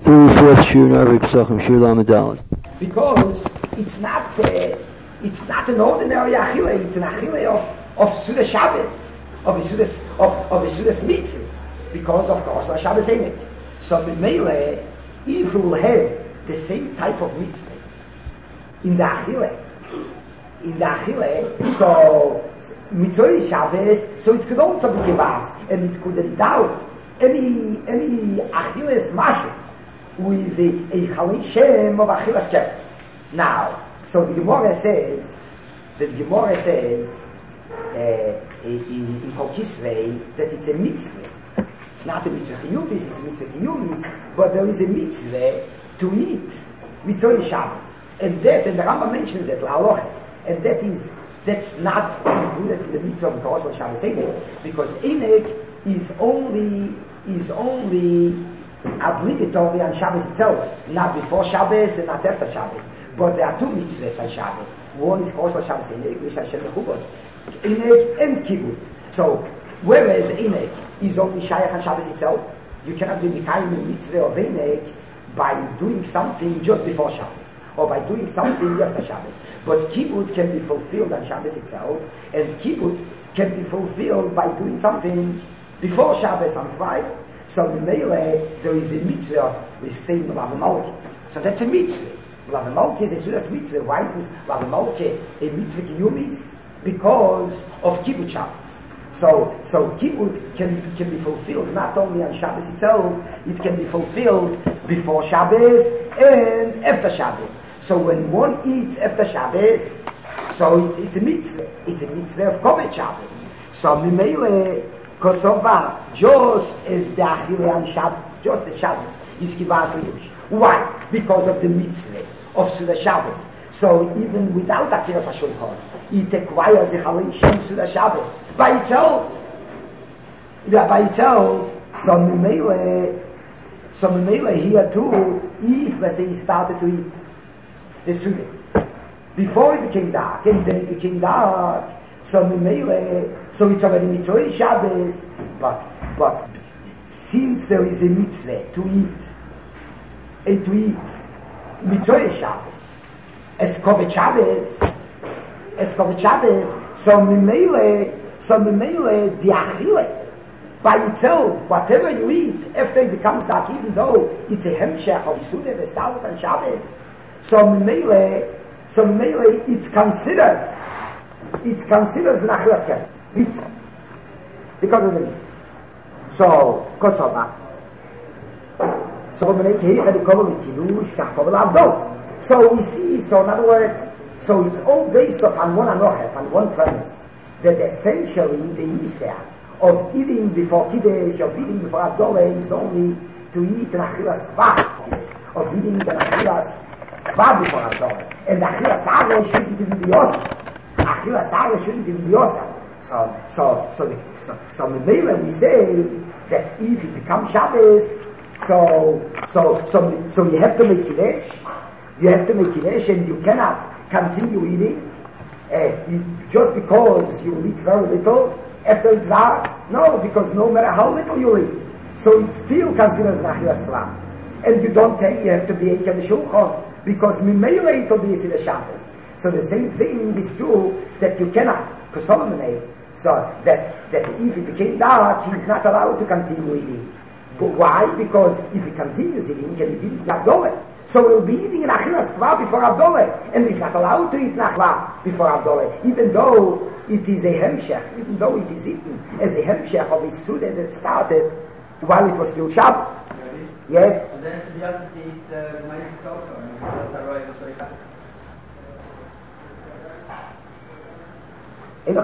Through the fourth Shur in Arvei Pesachim, Shur Lamed. Because it's not an ordinary achille, it's an achille of Suda Shabbos, of a Suda Mitzvah, because of course the Shabbos ain't. So the Mele, if you will have the same type of mitzvah in the achille, so mitzvah Shabbos, so it could also be kibas, and it could endow any achilles mashu with a chalei shem of achilles kept. Now, so the Gemara says in Kol Kisvei that it's a mitzvah. It's not a mitzvah chiyuvis, it's a mitzvah chiyuvis, but there is a mitzvah to eat mitzvah Shabbos, and the Rambam mentions it la'aloche, and that's not included in the mitzvah of Torah Shabbos Einik, because Einik is only obligatory on Shabbos itself, not before Shabbos and not after Shabbos. But there are two mitzvahs on Shabbos. One is Kol Shabbos Einik, which Hashem Mechubot, Einik and Kibbut. So, whereas Einik is only Shayach on Shabbos itself, you cannot be Mikayim the mitzvah of Einik by doing something just before Shabbos, or by doing something after Shabbos. But Kibbut can be fulfilled on Shabbos itself, and Kibbut can be fulfilled by doing something before Shabbos on Friday. So in Meile, there is a mitzvah with saying Lav Malki. So that's a mitzvah. Lav Malki is a Sudas mitzvah. Why is Lav Malki a mitzvah kiyumis? Because of Kibbut Shabbos. So Kibbut can be fulfilled not only on Shabbos itself, it can be fulfilled before Shabbos and after Shabbos. So when one eats after Shabbos, so it's a mitzvah. It's a mitzvah of Kovet Shabbos. So Meile, Kosova, just as the Achille on Shabbos, just the Shabbos, is Kivas Liyush. Why? Because of the mitzvah of Suda Shabbos. So even without Akiras HaShulchan, it acquires the Chalei Shem Suda Shabbos. By itself, so Memele here too, if, let's say, he started to eat the Suda, before it became dark, and then it became dark, so it's already mitzvah Shabbos, but since there is a mitzvah to eat mitzvah Shabbos, as Kovet Shabbos, so Memele, the Achille, by itself, whatever you eat, after it becomes dark, even though it's a hemshech of Suda that started on Shabbos, so Memele, it's considered as an Achilas Kem, mitzvah, because of the mitzvah. So, Kosova. So we see, so in other words, so it's all based upon one anochef, on one premise, that essentially the Yiseh of eating before Kiddush, of eating before Abdoleh, is only to eat an Achilas Kvar, of eating an Achilas Kvar before Abdoleh. And the Achilas Aro shouldn't even be Yosef. Achilas Aro shouldn't even be Yosef. So Memele we say that if it becomes Shabbos, so you have to make Kiddush. You have to make Kiddush, and you cannot continue eating just because you eat very little after it's dark. No, because no matter how little you eat, so it's still considered as Achilas Kvar. And you have to be Eiken Shulchan, because Memele it will be a Shabbos. So the same thing is true that you cannot, so that if it became dark, he's not allowed to continue eating. But why? Because if he continues eating, and he didn't Abdoleh, so he'll be eating an Achilas Kvar before Abdoleh, and he's not allowed to eat Nachla before Abdoleh, even though it is a hemshech, even though it is eaten as a hemshech of his Suda that started while it was still Shabbos. Yes? And then it's just to eat my kosher, that's a right of the It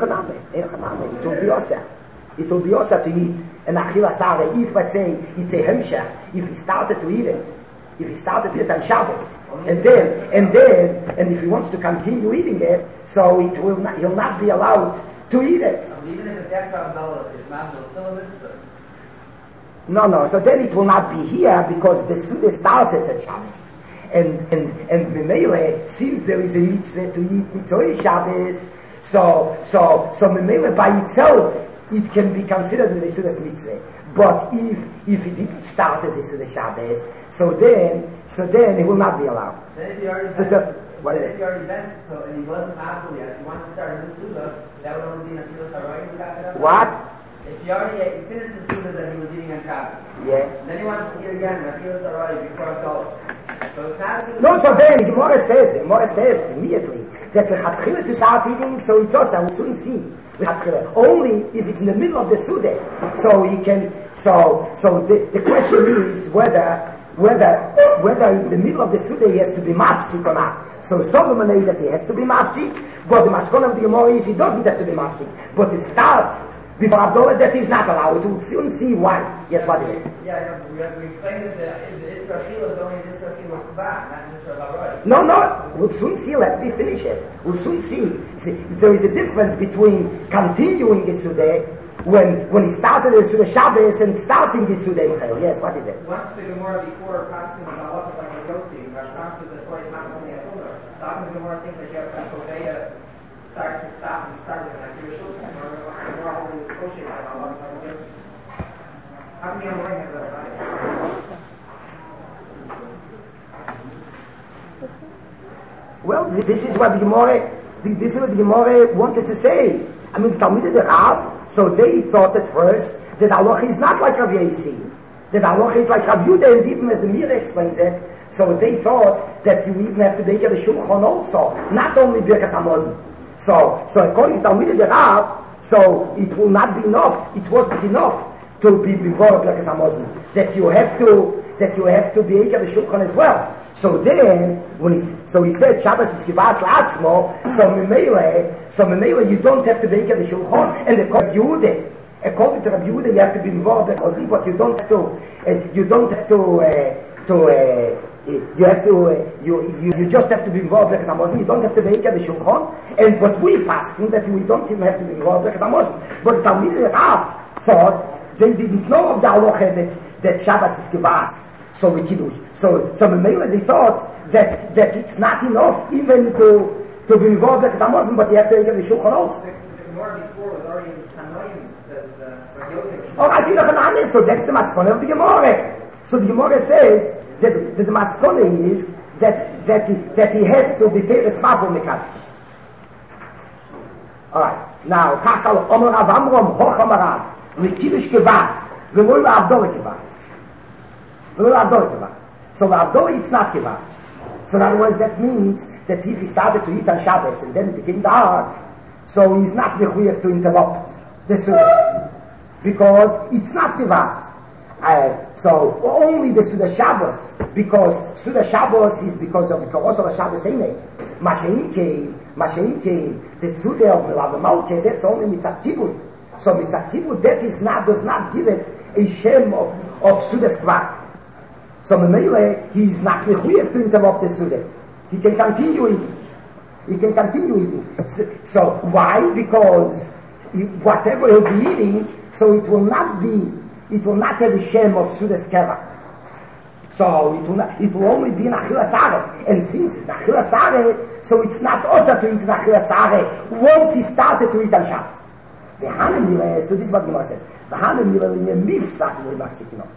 will be also to eat an Achilas Aro. If, let's say, it's a hemshech, if he started to eat it on Shabbos, and if he wants to continue eating it, so he'll not be allowed to eat it. So even if it's extra Abdollah, it's not still a mitzvah. No, so then it will not be here, because the Suda started at Shabbos. And Memele, since there is a mitzvah to eat mitzvah Shabbos, so Memele by itself, it can be considered as a Sudas mitzvah. But if it didn't start as a Sudas Shabbos, so then it will not be allowed. Then if he already So if he already benched, so and he wasn't Ma'afel yet, he wants to start a new Suda, that would only be in a Suda Sarai. What? If he already finished the Suda that he was eating on Shabbos, Yeah. and then he wants to eat again, a Suda Sarai before Abdullah. So it's not a Suda. No, so then the Gemara says immediately that lechatchila to start eating, so it's also we shouldn't see lechatchila. Only if it's in the middle of the Suda, so he can. So the question is whether in the middle of the Suda he has to be mafsik or not. So Solomon knows that he has to be mafsik, but the maskon of the Gemara is he doesn't have to be mafsik. But to start before Abdullah, that is not allowed. We'll soon see why. Yes, what is it? Yeah, we explained that the Isra Chila is only Isra Chila Chubah, not Isra Laroi. No, we'll soon see. Let me finish it. We'll soon see. There is a difference between continuing the Suda when he started the Suda Shabbos and starting the Suda Michael. Yes, what is it? Once the Gemara before passing the halacha like a Yossi, Rashbam says that twice not only a Chumrah. The often the Gemara thinks that you have to Koveya start to stop and start with like your Shulchan, or the Gemara holding the Kosher like Allah. How can you avoid that? Well, this is what the Gemara wanted to say. I mean, the Talmidei the Rav, so they thought at first that Allah is not like Rav Yossi, that Allah is like Rav Yehuda, and even as the Mira explains it, so they thought that you even have to make a Shulchan also, not only Birkas Hamazon. So according to Talmidei the Rav, so it will not be enough. It wasn't enough to be before Birkas Hamazon. That you have to be a Shulchan as well. So then, he said Shabbos is kivas la'atzmo, so memele you don't have to make the Shulchan, and according to Rabbi Yehuda you have to be involved, but you don't have to, you just have to be involved because I'm Muslim. You don't have to make the Shulchan, but we passing that we don't even have to be involved because I'm Muslim. But the Talmidei Rav thought they didn't know of the halacha that Shabbos is kivas. So we kiddush. So Memele they thought that it's not enough even to be involved because I'm Muslim, but you have to get the Shulchan also. The Gemara before was already in Tanoim, says Yosef. Oh, I think of so that's the maskone of the Gemara. So the Gemara says that the maskone is that he has to be Teres Maful Mekadosh. All right. Now, Kachal Omer Rav Amram Hocham Rav Lekiddush Kivas V'Loy La'Avdol Kivas. So the Abdullah it's not kivas. So in other words, that means that if he started to eat on Shabbos and then it became dark, so he's not mechuyev to interrupt the Suda because it's not kivas. So only the Suda Shabbos, because Suda Shabbos is because of the Karos of Shabbos Einek. Mashein came the Suda of Melav Malke, that's only Mitzat Kibud. So Mitzat Kibud does not give it a shem of Suda's Kvar. So Memele, he is not mechuyev to interrupt the Suda. He can continue eating. So why? Because whatever he'll be eating, so it will not have a shem of Suda's Keva. So it will only be in Achilas Areh. And since it's Achilas Areh, so it's not also to eat in Achilas Areh once he started to eat on Shabbos. The Hanemile, so this is what Gemara says. The Hanemile in a mifsach will mafsikino.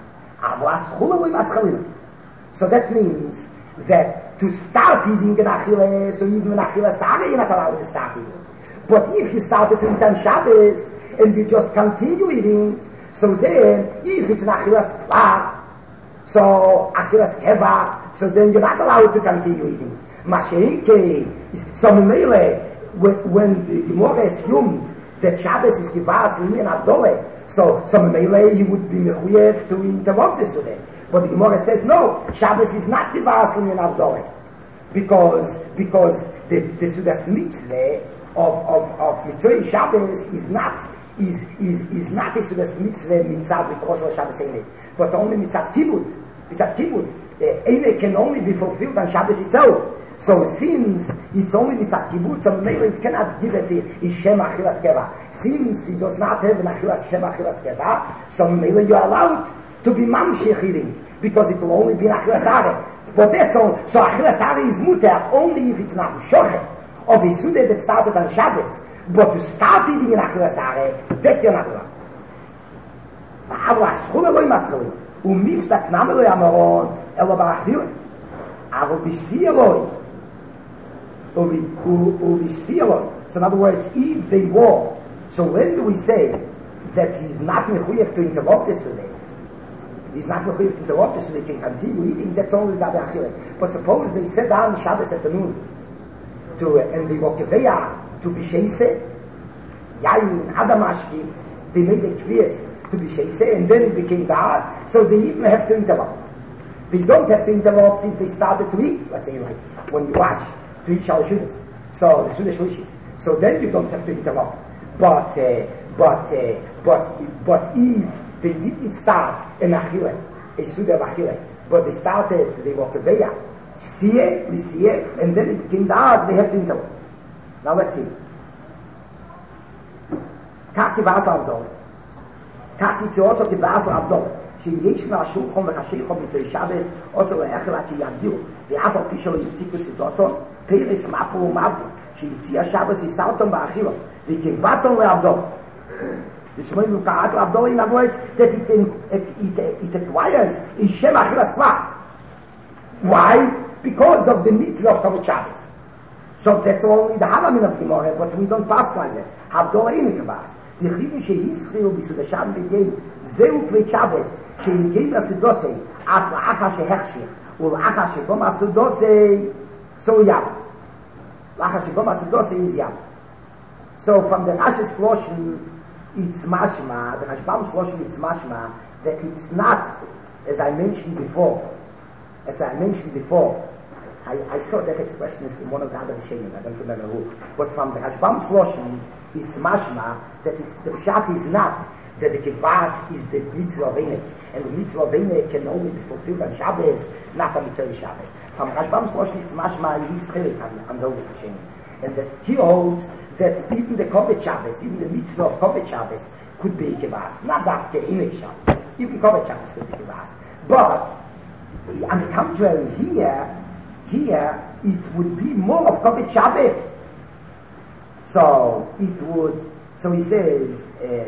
So that means that to start eating in Achille, so even in Achille Sare, you're not allowed to start eating. But if you started to eat on Shabbos and you just continue eating, so then if it's an Achille Spa, so Achille Keva, so then you're not allowed to continue eating. Masheinke, so when the Gemara assumed that Shabbos is kivas and Abdoleh, so Memele he would be mechuyev to interrupt the Suda. But the Gemara says no, Shabbos is not kivas and Abdoleh, because the Suda's mitzvah of Mitzvah Shabbos is not a Suda's mitzvah mitzad because Shabbos Einek, but only mitzad kibud. Mitzad kibud, Einek can only be fulfilled on Shabbos itself. So since it's only mitzat kibutz, so maybe it cannot give it a shem achilas keva. Since it does not have an achilas shem achilas keva, so maybe you are allowed to be mamshich eating because it will only be an achilas areh. But that's all. So achilas areh is muter only if it's not shochet of a suda that started on Shabbos. But to start eating in Achilas Are, that you're not allowed. אבל הסחולה לא עם הסחולים. ומפסק נמי לא יאמרון, אלא באכילה. אבל בשיא אלוהי. ובשיא אלוהי. So in other words, if they war, so when do we say that he's not mechuyev to interrupt this today? He's not mechuyev to interrupt this so they can continue eating, that's only the achile. But suppose they sit down Shabbos afternoon and they walk away to B'Sheise, Yayin, Adamashki, they made a quiz to B'Sheise, and then it became God, so they even have to interrupt. They don't have to interrupt if they started to eat, let's say like when you wash, to eat Shalshudas, so the Suda Shlishis. So then you don't have to interrupt. But if they didn't start in Achille, a Suda of Achille, but they started, they walked away, see it, and then it came down, they have to interrupt. Now let's see. Kaki Basel Abdol. Kaki Tzoso Ki Basel Abdol. שיש מהשולחון וחשיכון מצוי שבס, אותו לאחר עד שיגדירו, ואף על פי שלא יפסיקו סידוסון, פרס מפו ומפו, שיציע שבס יסרתון באכילו, וכבטון לעבדו. ושמועים וקראת לעבדו, in other words, that it acquires in Shem Achilas Kvar. Why? Because of the mitzvah of Kavod Shabbos. So that's only the Halamin of Gemara, but we don't pass like that. Havdol ain't Kavas. The Chivin שהזכירו בסודשם בגין, זהו כבית שבס, שהגיעים לסודוסי, אף לאחר שהחשיך, ולאחר שגום הסודוסי, so ים. לאחר שגום הסודוסי is ים. So from the Rash's Shloshim, it's mashma, the Rashbam Shloshim, it's mashma, that it's not, as I mentioned before, I saw that expression is from one of the other Rishonim, I don't remember who, but from the Rashbam Shloshim, it's mashma that the pshat is not that the kivas is the mitzvah of Einik, and the mitzvah of Einik can only be fulfilled on Shabbos, not on Mitzvah Shabbos. From Rashbam Shloshim, it's mashma he's chilik on those Rishonim, and that he holds that even the Kovet Shabbos, even the mitzvah of Kovet Shabbos could be kivas, not that Einik Shabbos, even Kovet Shabbos could be kivas. But on the contrary, here it would be more of Kovet Shabbos. So it would, so he says,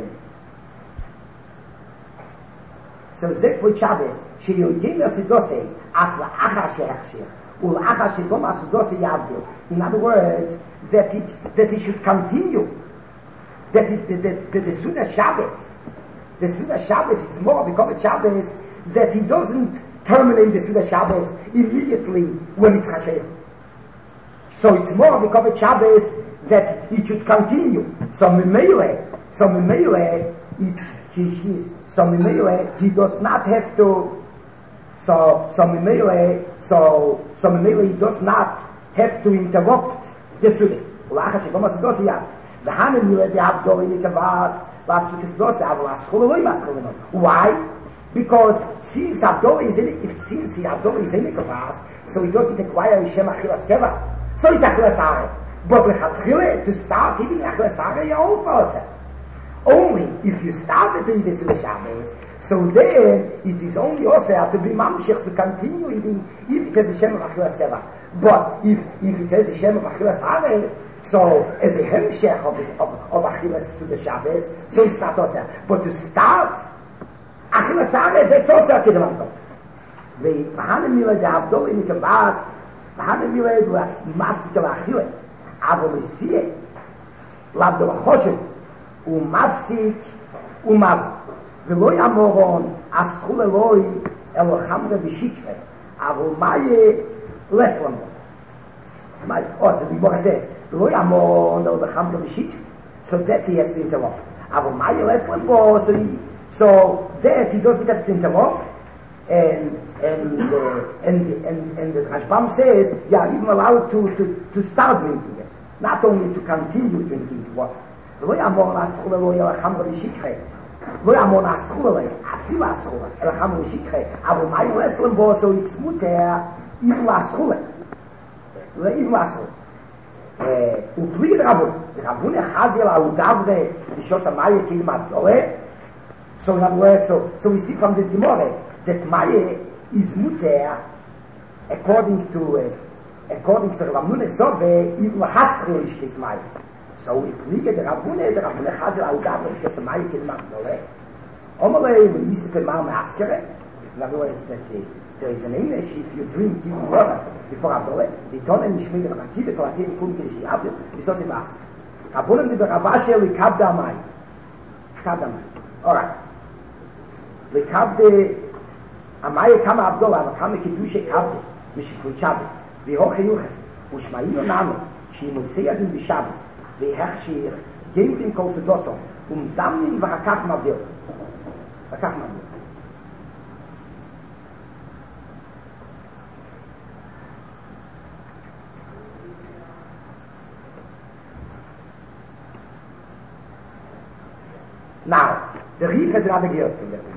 so Zekvot Shabbos, sheyoyim yasidosei, atla achar shehachshich, ulachar shegom asidosei yavdil. In other words, that it should continue, that the Suda Shabbos, it's more because of Shabbos, that he doesn't terminate the Suda Shabbos immediately when it's Chashech. So it's more because of Shabbos that it should continue. So Mimele, he does not have to. So Mimele, he does not have to interrupt the Suda. Why? Because since Abdullah is in it, so he doesn't acquire Shem Achilas Keva. So it's Achilas Are. But to start eating Achilas Are, you're all for it. Only if you started to eat this in the Shabbos, so then it is only also to be mamshich to continue eating, if it has a Shem of Achilas Keva. But if it has a Shem of Achilas Are, so as a hemshech of Achilas to the Shabbos, so it's not also. But to start Achilas Are, that's also a Kidamam. The Mahanamila, the Abdul in the Kavas, Mahanamila, the Mafsik of Achille. אבל מסיע לבדו בחושן ומפסיק ומב ולא ימורון אסכול אלוהי אלו חמרה בשיקרה אבל מה יהיה לסלם the Gemara says לא ימורון אלו חמרה בשיקרה so that he has to interrupt אבל מה יהיה לסלם בו so that he doesn't have to interrupt and the Rashbam says yeah even allowed to start drinking it, not only to continue drinking water. לא יאמור לאסכולה לא יהיה לחמרה בשיקחה, לא יאמור לאסכולה אפילו אסכולה אלא חמרה בשיקחה, אבל מה יהיה לסלם בו so it's מותר even לאסכולה ובלי רבון החזיל על גברי בשוס המאיה כאילו מהגדולה. So in other words, so we see from this Gemara that Maya is muter according to Rav Nuneh Sove even l'haschil is this Maya. So ich fliege der Rabune Chazel al-Gabel, ich habe Mai Kilmach Dole. Omale, when Mr. Pemal Maskere, in other words, that there is an English, if you drink even water before Abdole, the Tonnen nicht mehr nach Kibe, Kolatin, Kunke, ich habe, ist das im Mask. Rabunem die Berabashe, li Kabda Mai. Kabda Mai. Alright. Li Kabde, Amai Kama Abdole, aber Kama Kedushe Kabde, Mishikul Shabbos, wie hoch Yuches, Ushmaino Name, Shimosea din Bishabbos, wie Herrschir, Gemt im Kolzedosso, Samnin Vakach Mavdil. Vakach Mavdil. Now, the Rief is rather gears in der Rima.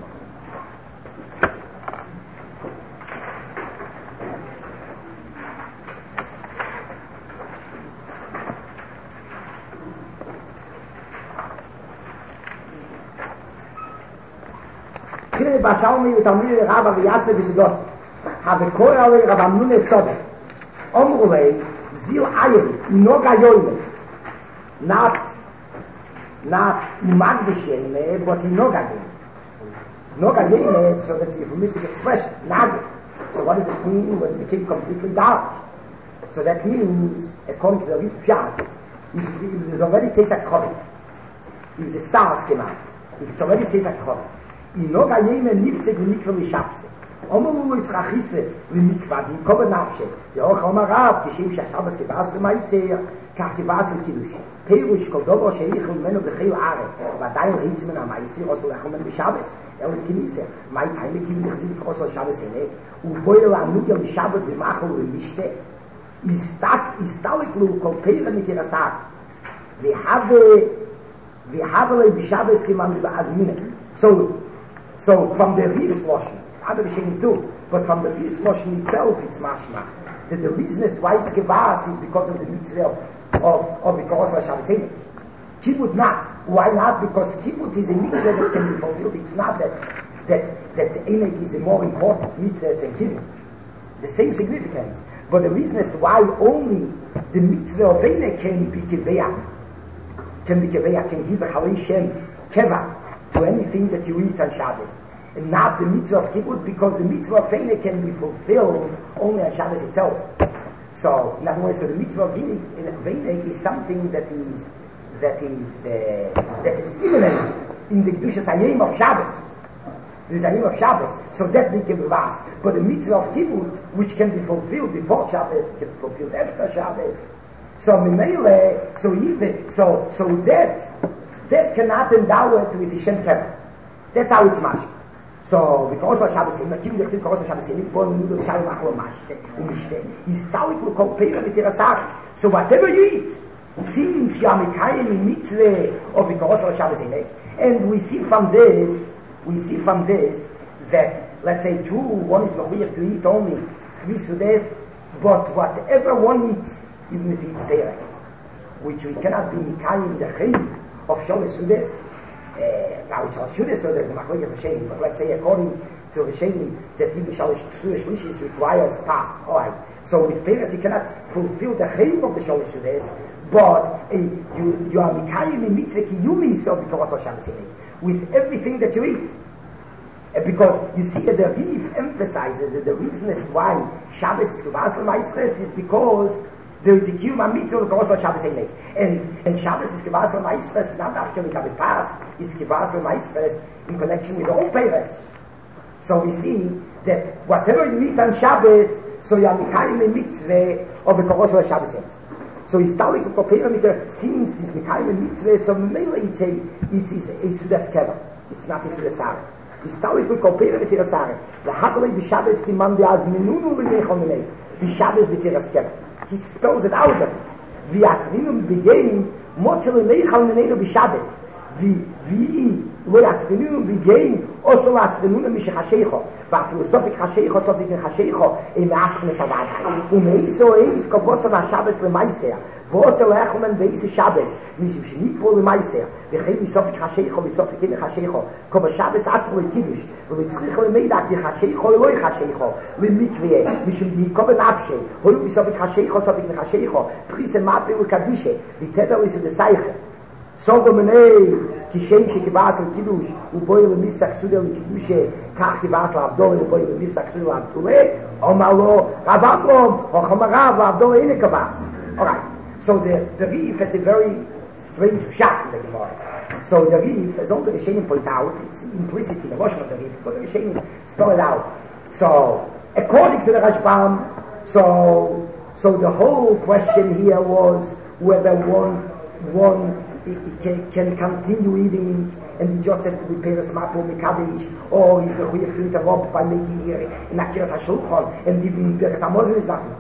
Kine Bashaumi mit Amir Rabba V'Yasle B'Sidos have Korale Rabba Nune Sobe Omrulei Zil Ayeri Inoga Yoyle not Magdishene, but Inogagin. Nogagin, so that's a euphemistic expression, Nagin. So what does it mean when it became completely dark? So that means, according to the Rif Pshat, if there's already Tzeisak Cholim, if the stars came out, if it's already Tzeisak Cholim, Inogagin nifseg v'nikva l'shapse. Omalu yitzrachise l'mikva, v'yikova nafshe, v'yoch omarav, kishem shashabas kibas v'maiseh, kach kibas l'kidush. Perush kol dovo sheich l'menu b'chil are, v'adayin hitzmen ha'maisi, osel echomen b'shabes, el kinise, mai taime kivin l'chzim osel shabes enek, u'boyel ha'nugel b'shabes b'machol v'mishte, istaleklu kol peira mitirasak, v'havele b'shabes kiman b'azmine. So from the Rif's Lashon, other Rishonim too, but from the Rif's Lashon itself, it's mashma. That the reason is why it's gevas is because of the mitzvah of because of Shabbos Emek. Kibbut not. Why not? Because Kibbut is a mitzvah that can be fulfilled. It's not that Emek is a more important mitzvah than Kibbut. The same significance. But the reason is why only the mitzvah of Emek can be keveah, can give a Halei Shem keva to anything that you eat on Shabbos. And not the mitzvah of Kibbut, because the mitzvah of Emek can be fulfilled only on Shabbos itself. So, in other words, so the mitzvah of Emek is something that is imminent in the Kedushas Hayom of Shabbos. There is Hayom of Shabbos, so that we can reverse. But the mitzvah of Kibbut, which can be fulfilled before Shabbos, can be fulfilled after Shabbos. So, Mimele, so that cannot endow it with the Shem Kevah. That's how it's mashed. So, because of Shabbos, in the Kibbut, because of Shabbos, so whatever you eat, since you are Mikayim in mitzvah, or because of Shabbos, and we see from this that, let's say, one is mechuyev to eat only 3 sudes, but whatever one eats, even if he eats teres, which we cannot be Mikayim the chayim of Shabbos sudes. Now it's all Shudas, so there's a machlokes Rishonim, but let's say according to Rishonim that even Shalosh Shlishis requires pas. Alright, so with Peres you cannot fulfill the chayim of the Shalosh Shudas, but you are mikayim in mitzvah kiyumi, so because of Shabbos with everything that you eat. Because you see that the Rif emphasizes that the reason is why Shabbos is Kuvas L'Maisres is because there is a kiyum mitzvah because of Shabbos Emek. And Shabbos is Kivas L'Maisres, not after we have a pass, it's Kivas L'Maisres in connection with all Peres. So we see that whatever you eat on Shabbos, so you are Mikayim a mitzvah of the Koros of Shabbos Emek. So he's telling the Koperometer, since he's Mikayim a mitzvah, so mainly it's a Sudas Keva. It's not a Sudas Ara. He's telling the Koperometer Asara. The Hagalei B'Shabbos Kiman De'az Menunu L'Nechol Menei. B'Shabbos B'Tiras Keva. He spells it out there. Vi asrinum begin mochel leichal menenu b'Shabbos. Vi wo Asrinun begehen, also Asrinun mich Hashecho, war philosophic Hashecho, so wie Hashecho, im Aschnes Avadai. Und so ist, Kobosa war Shabbos le Meiser, wo Lechomen weise Shabbos, nicht wohl le Meiser, wir gehen wie Sophic Hashecho, wie Sophic in Hashecho, Kobo Shabbos Atzro le Kiddush, wo wir zurück le Meidak, die Hashecho, le Loi Hashecho, le Mikve, משום die Koben Absche, hol wie Sophic Hashecho, Sophic in Hashecho, Prise Mape und Kadische, wie Tedel ist in der Seiche. So גומני כשם שכבאס לקידוש ובוי למפסק סודה לקידוש כך כבאס לעבדו ובוי למפסק סודה לעבדולה אומר לו רבם חמרה ועבדו הנה כבאס. Alright, so the Rif has a very strange shot in the Gemara. So the Rif, as all the Rishonim point out, it's implicit in the Rosh of the Rif, but the Rishonim spell it out. So according to the Rashbam, so the whole question here was whether one can continue eating and he just has to prepare a smapo mikadish, or he's going to interrupt by making here an akiras hashulchan and even the Samozin is nothing.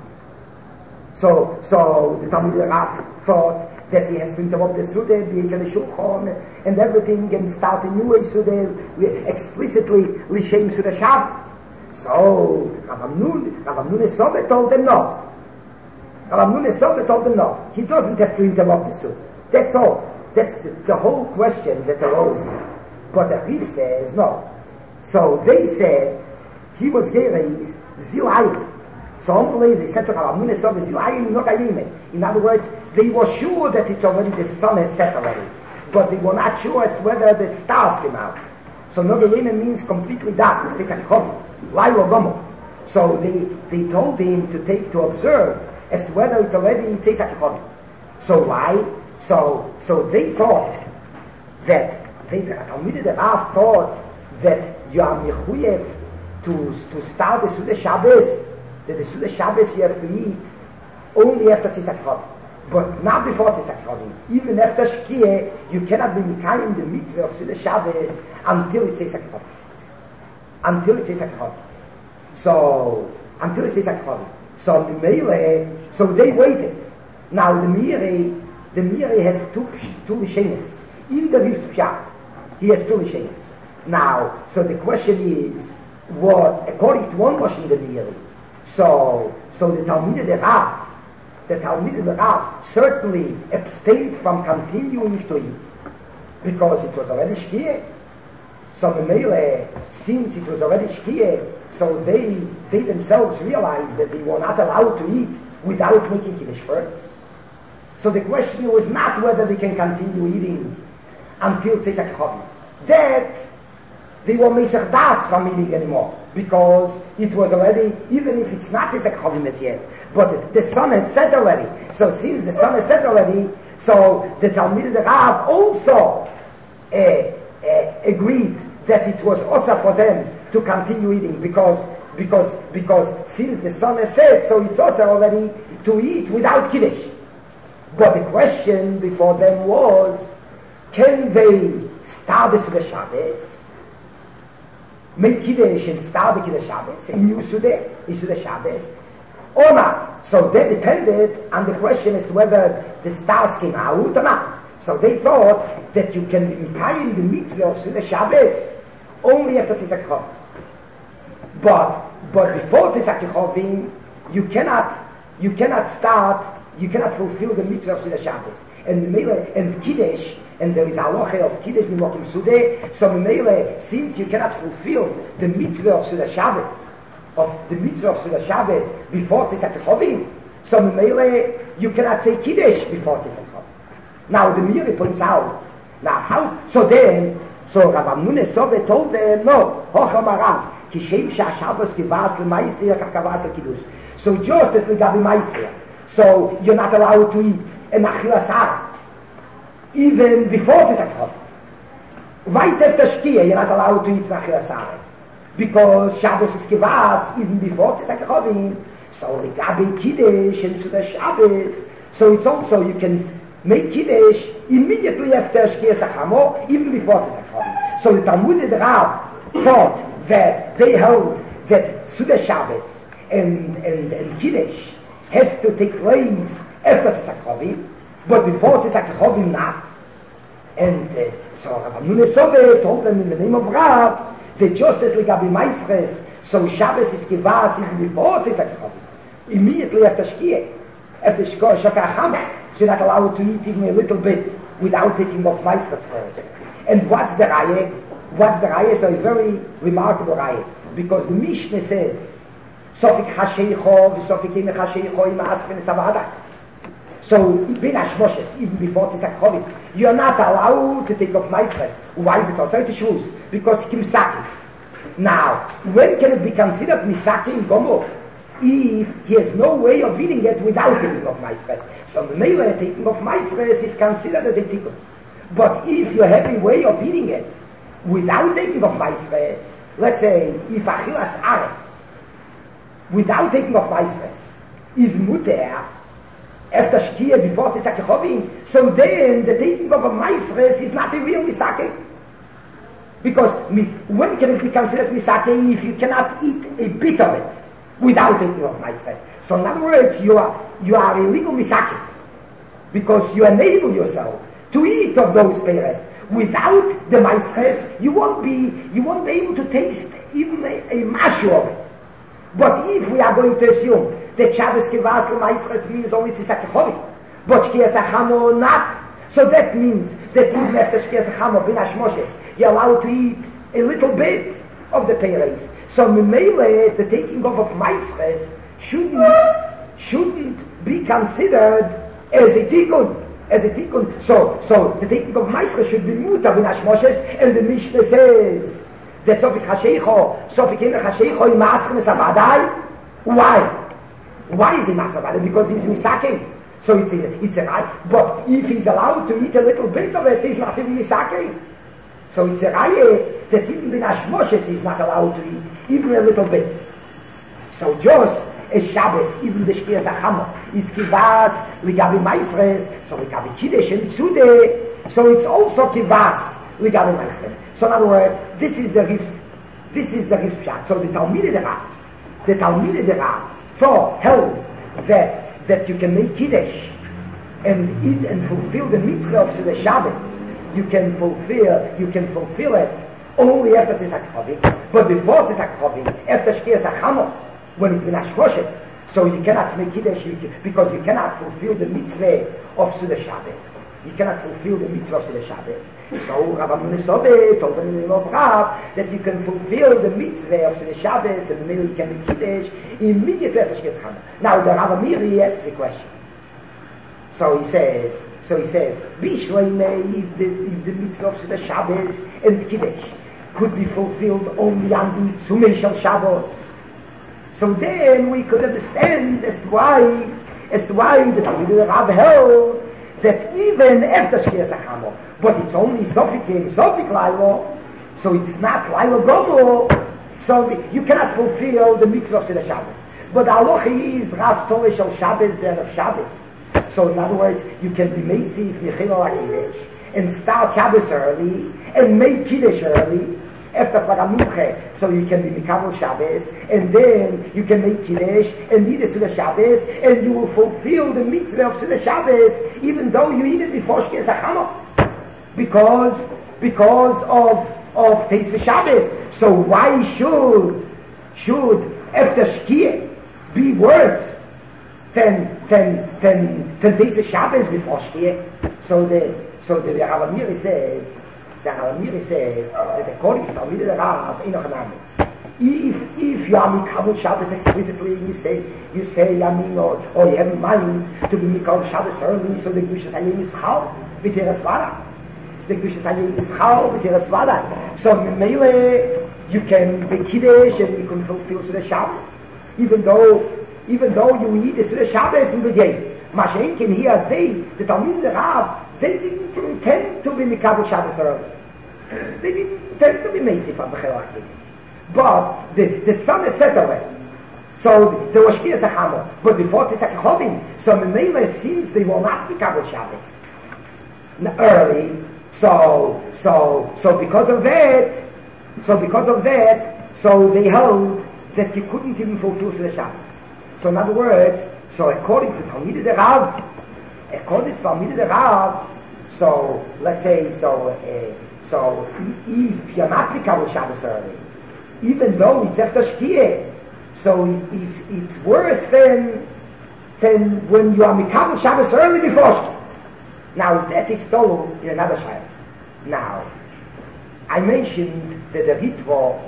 So the Talmud Rav thought that he has to interrupt the Suda, the Shulchan and everything and start a new Suda explicitly Lishem Suda Shabbos. So Rav Amnun Esobe told them no. Rav Amnun Esobe told them no. He doesn't have to interrupt the Suda. That's all. That's the whole question that arose here. But the Rif says no. So they said he was Gereis Zilayim. So they said to Rav Amnun Esobe Zilayim no Gayime. In other words, they were sure that it's already the sun has set already, but they were not sure as to whether the stars came out. So no Gayime means completely dark. It says like Chom, Lailo Gomo. So they told him to observe as to whether it's already it says like Chom. So why? So they thought that the Rav thought that you are mechuyev to start the Suda Shabbos, that the Suda Shabbos you have to eat only after Tzisach Chol, but not before Tzisach Chol. Even after Shkia, you cannot be mikayim the mitzvah of Suda Shabbos until it's Tzisach Chol. Until it's Tzisach Chol. So until it's Tzisach Chol. So the Meile, so they waited. Now the Miri has two Lishenes. In the Rif's Pshat, he has two Lishenes. Now, so the question is, what, according to one Lashon the Miri, so the Talmidei Rav certainly abstained from continuing to eat, because it was already Shkia. So the Meile, since it was already Shkia, so they themselves realized that they were not allowed to eat without making Kiddush first. So the question was not whether they can continue eating until Tzeisak Chavim. That they were Mesach Das from eating anymore, because it was already, even if it's not Tzeisak Chavim as yet, but the sun has set already. So since the sun has set already, so the Talmidei Rav also agreed that it was also for them to continue eating, because since the sun has set, so it's also already to eat without Kiddush. But the question before them was, can they start the Suda Shabbos, make Kiddush and start the Kiddush Shabbos, in new Suda Shabbos, or not? So that depended on the question as to whether the stars came out or not. So they thought that you can be mikayim the mitzvah of Suda Shabbos only after Tzeisak Chavim. But before Tzeisak Chavim, you cannot fulfill the mitzvah of Suda Shabbos. And Kiddush, and there is a halacha of Kiddush Mimokim Suda, so since you cannot fulfill the mitzvah of Suda Shabbos, before Tzeisak Chavim, so you cannot say Kiddush before Tzeisak Chavim. Now the Miri points out, now how, so Rav Amnun Esobe told them, no, Hocham Arav, Kishem Shabbos Kivas L'Maisir Kavas L'Kiddush. So just as L'Gabi Maisir, so you're not allowed to eat an achilas hara even before Tzeisak Chavim. Right after Shkia, you're not allowed to eat an achilas hara because Shabbos is kivas even before Tzeisak Chavim. So L'Gabi Kiddush and Suda Shabbos, so it's also you can make Kiddush immediately after Shkia Sachamo, even before Tzeisak Chavim. So the Talmidei Rav thought that they held that Suda Shabbos and Kiddush has to take place after Tzeisak Chavim, but before Tzeisak Chavim not. And so Rabbi Nunesobe told them in the name of Rav that just as Legabi Maisres, so Shabbos is Kivas even before Tzedek Chavim. Immediately after Shkia, after Shokah Chama, so you're not allowed to eat even a little bit without taking off Maisres first. And what's the Raya? What's the Raya? So a very remarkable Raya. Because the Mishnah says, Sofik Hasheicho, Sofik Ine Hasheicho, Ima Aspen Savada. So, Ben Hashmoshes, even before Tzedek Chavim, you're not allowed to take off Maisres. Why is it also to shoes? Because Kimsaki. Now, when can it be considered Misaki in Gomo? If he has no way of eating it without taking off Maisres. So the Mele taking off Maisres is considered as a tikkun. But if you have a way of eating it without taking off Maisres, let's say, if Achilas Areh, without taking off Maisres, is Muter, after Shkia, before Tzedek Chavim, so then the taking off of Maisres is not a real Misaki. Because when can it be considered Misaki if you cannot eat a bit of it without taking off Maisres? So in other words, you are illegal Misaki. Because you enable yourself to eat of those peres. Without the Maisres, you won't be able to taste even a mashu of it. But if we are going to assume that Shabbos Kivas Maisres means only Tzedek Chavim, but Shkias Achamo not, so that means that even after Shkias Achamo, Ben Hashmoshes, you're allowed to eat a little bit of the peres. So Mimele, the taking off of Maisres, shouldn't be considered as a tikkun. So the taking of Maisres should be mutar Ben Hashmoshes, and the Mishnah says that Sofik Hasheicho, Sofik Ine Hasheicho, Imatzchen Savadai. Why is he Masavadai? Because he's Misake. So it's a right. But if he's allowed to eat a little bit of it, he's not even Misake. So it's a right that even Ben Hashmoshes is not allowed to eat even a little bit. So just as Shabbos, even the Shkias Achama, is Kivas, Ligabi Maisres, so Ligabi Kiddush and Tzude, so it's also Kivas, Ligabi Maisres. So in other words, this is the Rif Pshat. So the Talmidei Rav so held that you can make Kiddush and eat and fulfill the mitzvah of the Shabbos. You can fulfill it only after Tzedek Chavim. But before Tzedek Chavim, after Shkias Achama, when it's been Hashmoshes, so you cannot make Kiddush because you cannot fulfill the mitzvah of the Shabbos. You cannot fulfill the mitzvah of the Shabbos. So Rabbi Nunesobe told them in the name of Rav that you can fulfill the mitzvah of the Shabbos and then you can make Kiddush immediately after Shkias Achama. Now the Rav Amiri asks a question. So he says, Bishleime, if the mitzvah of the Shabbos and Kiddush could be fulfilled only on the Tzumei Shel Shabbos, so then we could understand as to why the Talmidei Rav held that even after Shkias Achama, but it's only Sofik Lailo, so it's not Lailo Gomo, so you cannot fulfill the mitzvah of the Shabbos. But Alochi is Rav Tzomei Shel Shabbos there of Shabbos. So in other words, you can be Meisi Michil Kiddush and start Shabbos early and make Kiddush early after Paramuche, so you can be Mikabel Shabbos and then you can make Kiddush and eat it to the Shabbos and you will fulfill the mitzvah of the Shabbos even though you eat it before Shkias Achama because of Teis Shabbos. So why should after Shkia be worse than Teis Shabbos before Shkia? So the Rav Amiri says that according to Talmidei Rav, if you are Mikabel Shabbos explicitly, you say, or you have in mind to be Mikabel Shabbos early, so the Kedushas Hayom is Chal v'Teres Vada. The Kedushas Hayom is Chal v'Teres Vada. So Mele, you can be Kiddush and you can fulfill the Shabbos, even though you eat the Shabbos in the day. Mashen can hear the Talmidei Rav, they didn't intend to be Mikabel Shabbos early. They didn't intend to be Meisif on Bechel HaKiddush. But the sun is set away. So there was Shkias Achama. But before Tzedek Chavim, so Memele since they will not be Mikabel Shabbos early, so because of that, so they held that you couldn't even fulfill the Shabbos. So in other words, so according to Talmidei Rav, So let's say so if you're not Mikabel Shabbos early, even though it's after Shkia, so it's worse than when you are Mikabel Shabbos early before Shkia. Now that is still in another Shabbos. Now I mentioned that the Ritva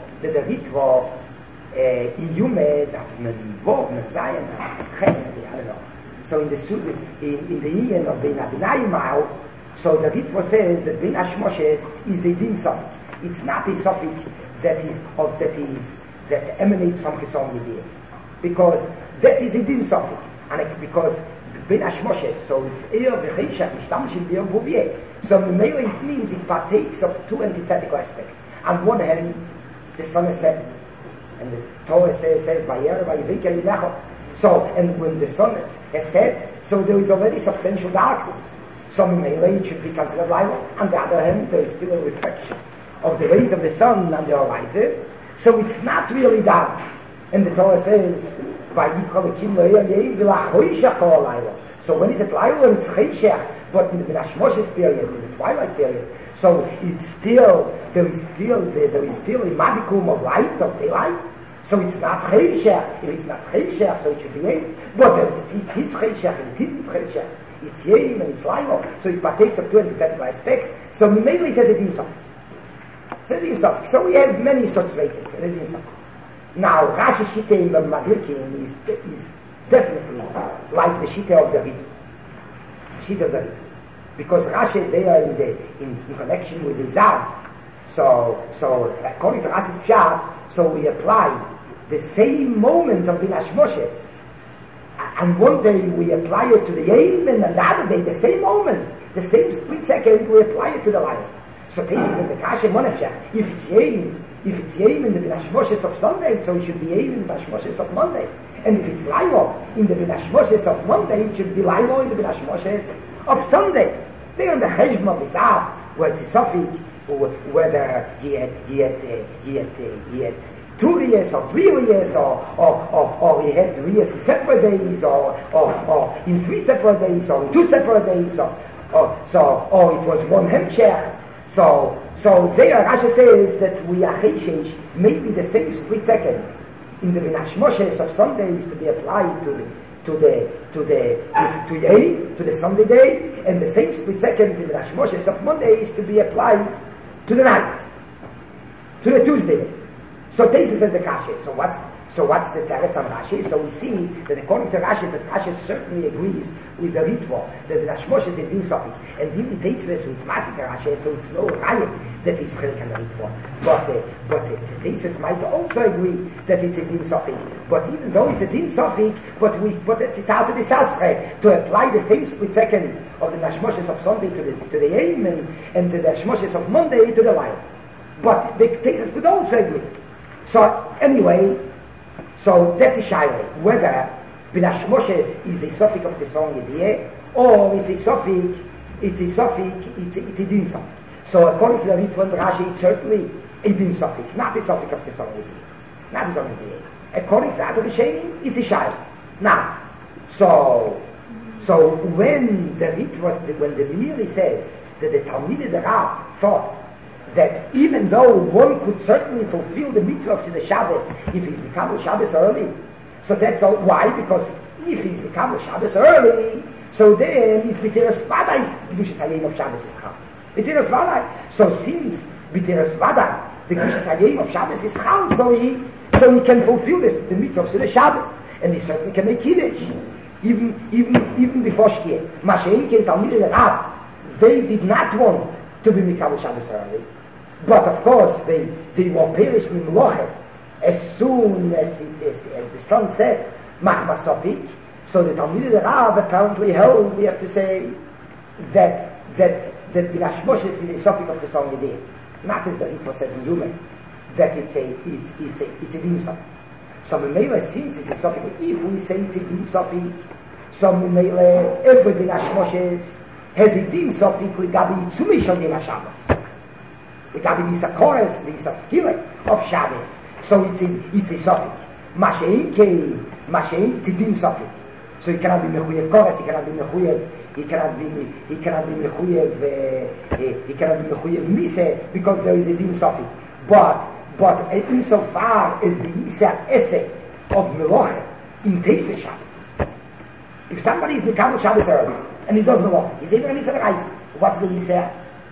in Yumed that men Bob men Zion Chesed, I don't know. So in the Iyun of Bein Abinayim, so the Ritva says that Bein Hashmoshes is a din sofik. It's not a sofik that emanates from Kesam Yediyah, because that is a din sofik, and because Bein Hashmoshes, so it's V'cheishach Mishtamshim B'yom V'uviyeh. So mainly it means it partakes of two antithetical aspects. On one hand, the sun is set, and the Torah says Vayer Vayivika Yilecho. So, and when the sun is set, so there is already substantial darkness. So mainly it should be considered light. On the other hand, there is still a reflection of the rays of the sun on the horizon. So it's not really dark. And the Torah says, so when it's at Laila, it's Cheshach, but in the Hashmoshes period, in the twilight period, so there is still a modicum of light, of daylight. So it's not Cheshach. If it's not Cheshach, so it should be Yom. But if it is Cheshach and it isn't Cheshach, it's Yom and it's Laila. So it partakes of two antithetical aspects. So mainly it has a din sofik. So we have many such ways. Now Rashi Shita in the Magrikin is definitely like the Shita of the Ritva. Because Rashi they are in connection with the Zav. So according to Rashi's Pshat, so we apply the same moment of Bein Hashmoshes, and one day we apply it to the Yom, and the other day the same moment, the same split second we apply it to the light. So this is in the Kasha Monefshach. If it's Yom in the Bein Hashmoshes of Sunday, so it should be Yom in the Bein Hashmoshes of Monday. And if it's Lailo in the Bein Hashmoshes of Monday, it should be Lailo in the Bein Hashmoshes of Sunday. They on the Cheshbon of Isav, where it's a suffix, whether he had 2 years or 3 years, or he had 3 years in separate days, or in 3 separate days, or in 2 separate days, or it was one hemshech. So there Rashi says that we are Cheshesh, maybe the same split second in the Bein Hashmoshes of Sundays to be applied to the Sunday day, and the same split second in the Bein Hashmoshes of Mondays to be applied to the night, to the Tuesday day. So Tesis says the Kasha. So what's the Teretz on Rashi? So we see that according to Rashi, that Rashi certainly agrees with the Ritva that the Hashmoshes is din sofik, and even Tesis is Masika Rashi, so it's no riot that is Chelik and the Ritva. But the Tesis might also agree that it's a din sofik. But even though it's a din sofik, but it's out of the Sasre to apply the same split second of the Hashmoshes of Sunday to the Yom, and to the Hashmoshes of Monday to the light. But the Tesis could also agree. So anyway, so that's a shaila, whether Bein Hashmoshes is a suffix of the song Yediyah, or it's a din sofik. So according to the Ritva and Rashi, it's certainly a din sofik, not a suffix of the song Yediyah. Not the song Yediyah. According to the other Rishonim, it's a shaila. Now, so when the Meiri says that the Talmidei the Rav thought that even though one could certainly fulfill the mitzvah of the Shabbos if he's become Shabbos early, so that's all. Why? Because if he's become Shabbos early, so then he's B'teres Vaday, the Kedushas Hayom of Shabbos is Chal. B'teres Vaday. So since B'teres Vaday, the Kedushas Hayom of Shabbos is Chal, so he can fulfill the mitzvah of the Shabbos, and he certainly can make Kiddush even before Shkia. Mashein Ken Talmidei the Rav, they did not want to be Mikabel Shabbos early. But of course, they were perished in Mloche as soon as the sun set, Machma Sofik. So the Talmidei the Rav apparently held, we have to say, that Bein Hashmoshes is a Sofik of the song Yediyah. Not as the Ritva says in Yume, that it's a din Sofik. So Memele, since it's a Sofik, if we say it's a din Sofik, so Memele, every Bein Hashmoshes has a din Sofik Ligabi Yitzumi Shal Yom HaShabbos. Ligabi Disa Kores, Disa Skillet of Shabbos. So it's a Sofik. Mashein, it's a din Sofik. So it cannot be Mechuyev Kores, it cannot be Mechuyev he cannot be mechuyev mise because there is a din sofi. But insofar as the Yisar essay of Meloche in Teisei Shabbos, if somebody is Nikam Shabbos early and he does Meloche, he's able to mitzvah reis. What's the Yisar?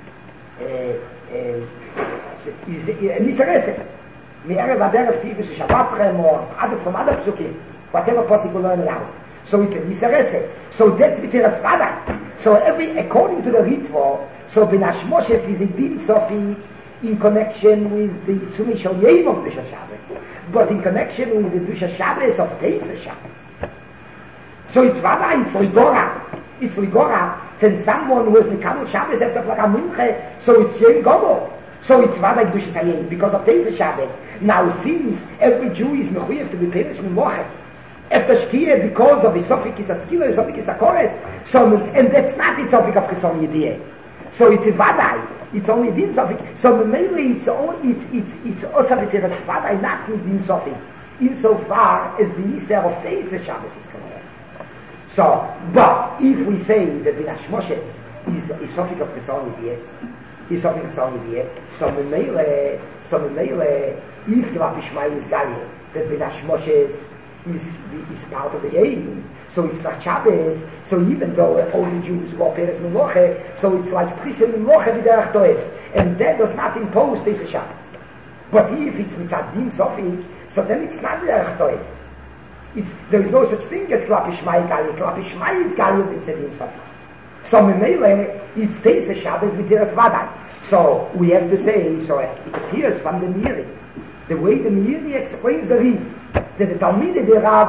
Is a Yisar essay. Me'erev aderev tivus Shabbatchem or from other psukim, whatever possible learn now. So it's a Yisar essay. So that's B'teras Vada. So according to the Ritva, so Ben Hashmoshes is a din sofi in connection with the Tzumi Shal Yom of Dusha Shabbos, but in connection with the Dusha Shabbos of Teisei Shabbos. So it's Vada, it's Ligora. It's Ligora, when someone who is Nikam Shabbos after Plaka Minche, so it's Yom Gobo. So it's Vada Dusha Sayim, because of Teisei Shabbos. Now since every Jew is Mechuyev to be Perish Mimoche, after Shkia, because of the Sofik is a Skila, the Sofik is a Kores, so, and that's not the Sofik of Chesson Yediyeh. So it's a Vadai, it's only Din Sofik. So mainly it's also V'teras Vadai, not with Din Sofik, insofar as the Yisar of Teisei Shabbos is concerned. So, but if we say that the Hashmoshes is Sofik of Chesson Yediyeh, so Memele, if the Ishmael is Galia, that the Hashmoshes is part of the aim, so it's not Shabbos, so even though all the Jews were Peres Meloche, so it's like Prisel Meloche V'derech Toes, and that does not impose Teisei Shabbos. But if it's Mitzad Din Sofik, so then it's not V'derech Toes. There is no such thing as Klap Ishmael Galia. Klap Ishmael is Galia Din Sofik. So Memele, it's Teisei Shabbos V'teras Vadai. So we have to say, so it appears from the Meiri, the way the Meiri explains the Ri, that the Talmidei de Rav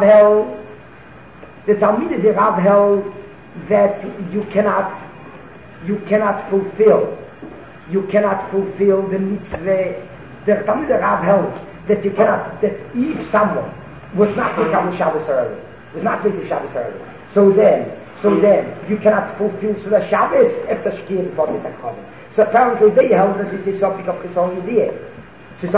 held that you cannot fulfill the mitzvah. The Talmidei de Rav held that you cannot, that if someone was not Nikam Shabbos early, was not basic Shabbos early, so then you cannot fulfill the Shabbos after Shkia before Tzeitzak Chavim. So apparently they held that this is something of Chesson Yediyeh. So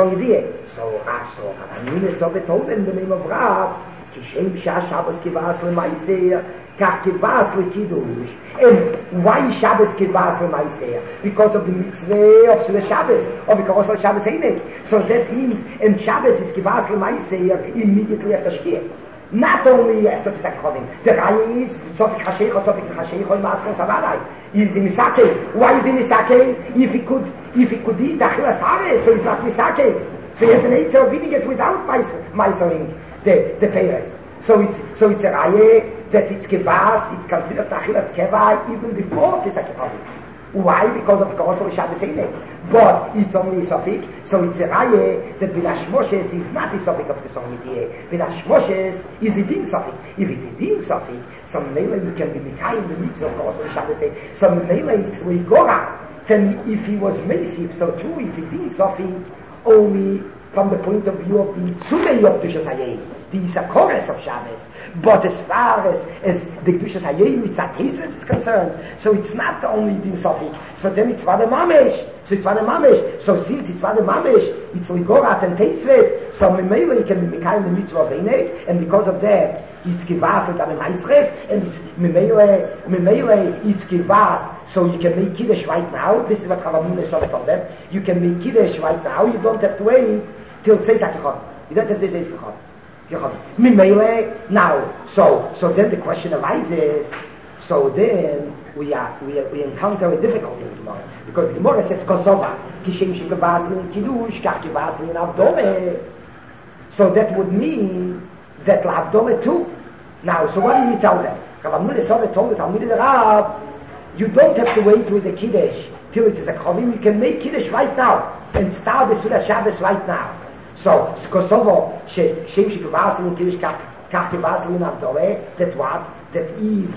Anunis of it told them the name of Rav, Kishem Shah Shabbos Kivas L'Maiseh, Kach Kivas L'Kiddush. And why Shabbos Kivas L'Maiseh? Because of the mitzvah of the Shabbos, or because of Shabbos Einik. So that means, and Shabbos is Kivas L'Maiseh immediately after Shkia. Not only after Tzeitzak Chavim. The Raya is Tzofik Hashecho, Maskon Savadai. Is in Misake. Why is he Misake? If he could eat Achilas Hare, so he's not Misake. So he has the nature of eating it without Maisering the Peres. So it's a Raya that it's Kevas, it's considered Achilas Keva even before Tzeitzak Chavim. Why? Because of course of Shabbos Einik. But it's only a Sofik, so it's a Raya that Ben Hashmoshes is not a Sofik of Chesson Yediyeh. Ben Hashmoshes is a Din Sofik. If it's a Din Sofik, so Mele you can be Mikayim the mitzvah of course of Shabbos Einik. So Mele it's Leigora. Then if he was Meisiv, so too it's a Din Sofik only from the point of view of the Tzumei of Dushas Hayei, the Isakores of Shabbos. But as far as the Dushas Hayei Mitzat Teisves is concerned, so it's not only Din Sofik. So then it's Vada Mamesh. So since it's Vada Mamesh, it's Ligorat and Teisves, so Memele can be Mikayim the mitzvah of Einik, and because of that, it's Kivas like Amem Haisres, and it's Memele it's Kivas, so you can make Kiddush right now. This is what Chavamunah Sovek told them. You can make Kiddush right now, you don't have to wait till Tzeitzak Chavim. You don't have to Tzeitzak Chavim. Memele, now, so then the question arises, so then we encounter a difficulty in Gemara, because the Gemara says Kosova, Kishem Shekavas Lin Kiddush, Kach Kivas Lin Avdome. So that would mean that L'Avdome too. Now, so what did he tell them? Chavamunah Sovek told the Talmidei de Rav, you don't have to wait with the Kiddush till it's a Chavim, you can make Kiddush right now, and start the Suda Shabbos right now. So, Kosovo, Shem Shekavas Lin Kiddush, Kach Kivas Lin Avdome, that what? That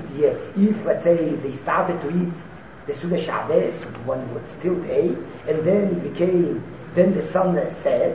if let's say they started to eat the Suda Shabbos, one would still day, and then the sun set,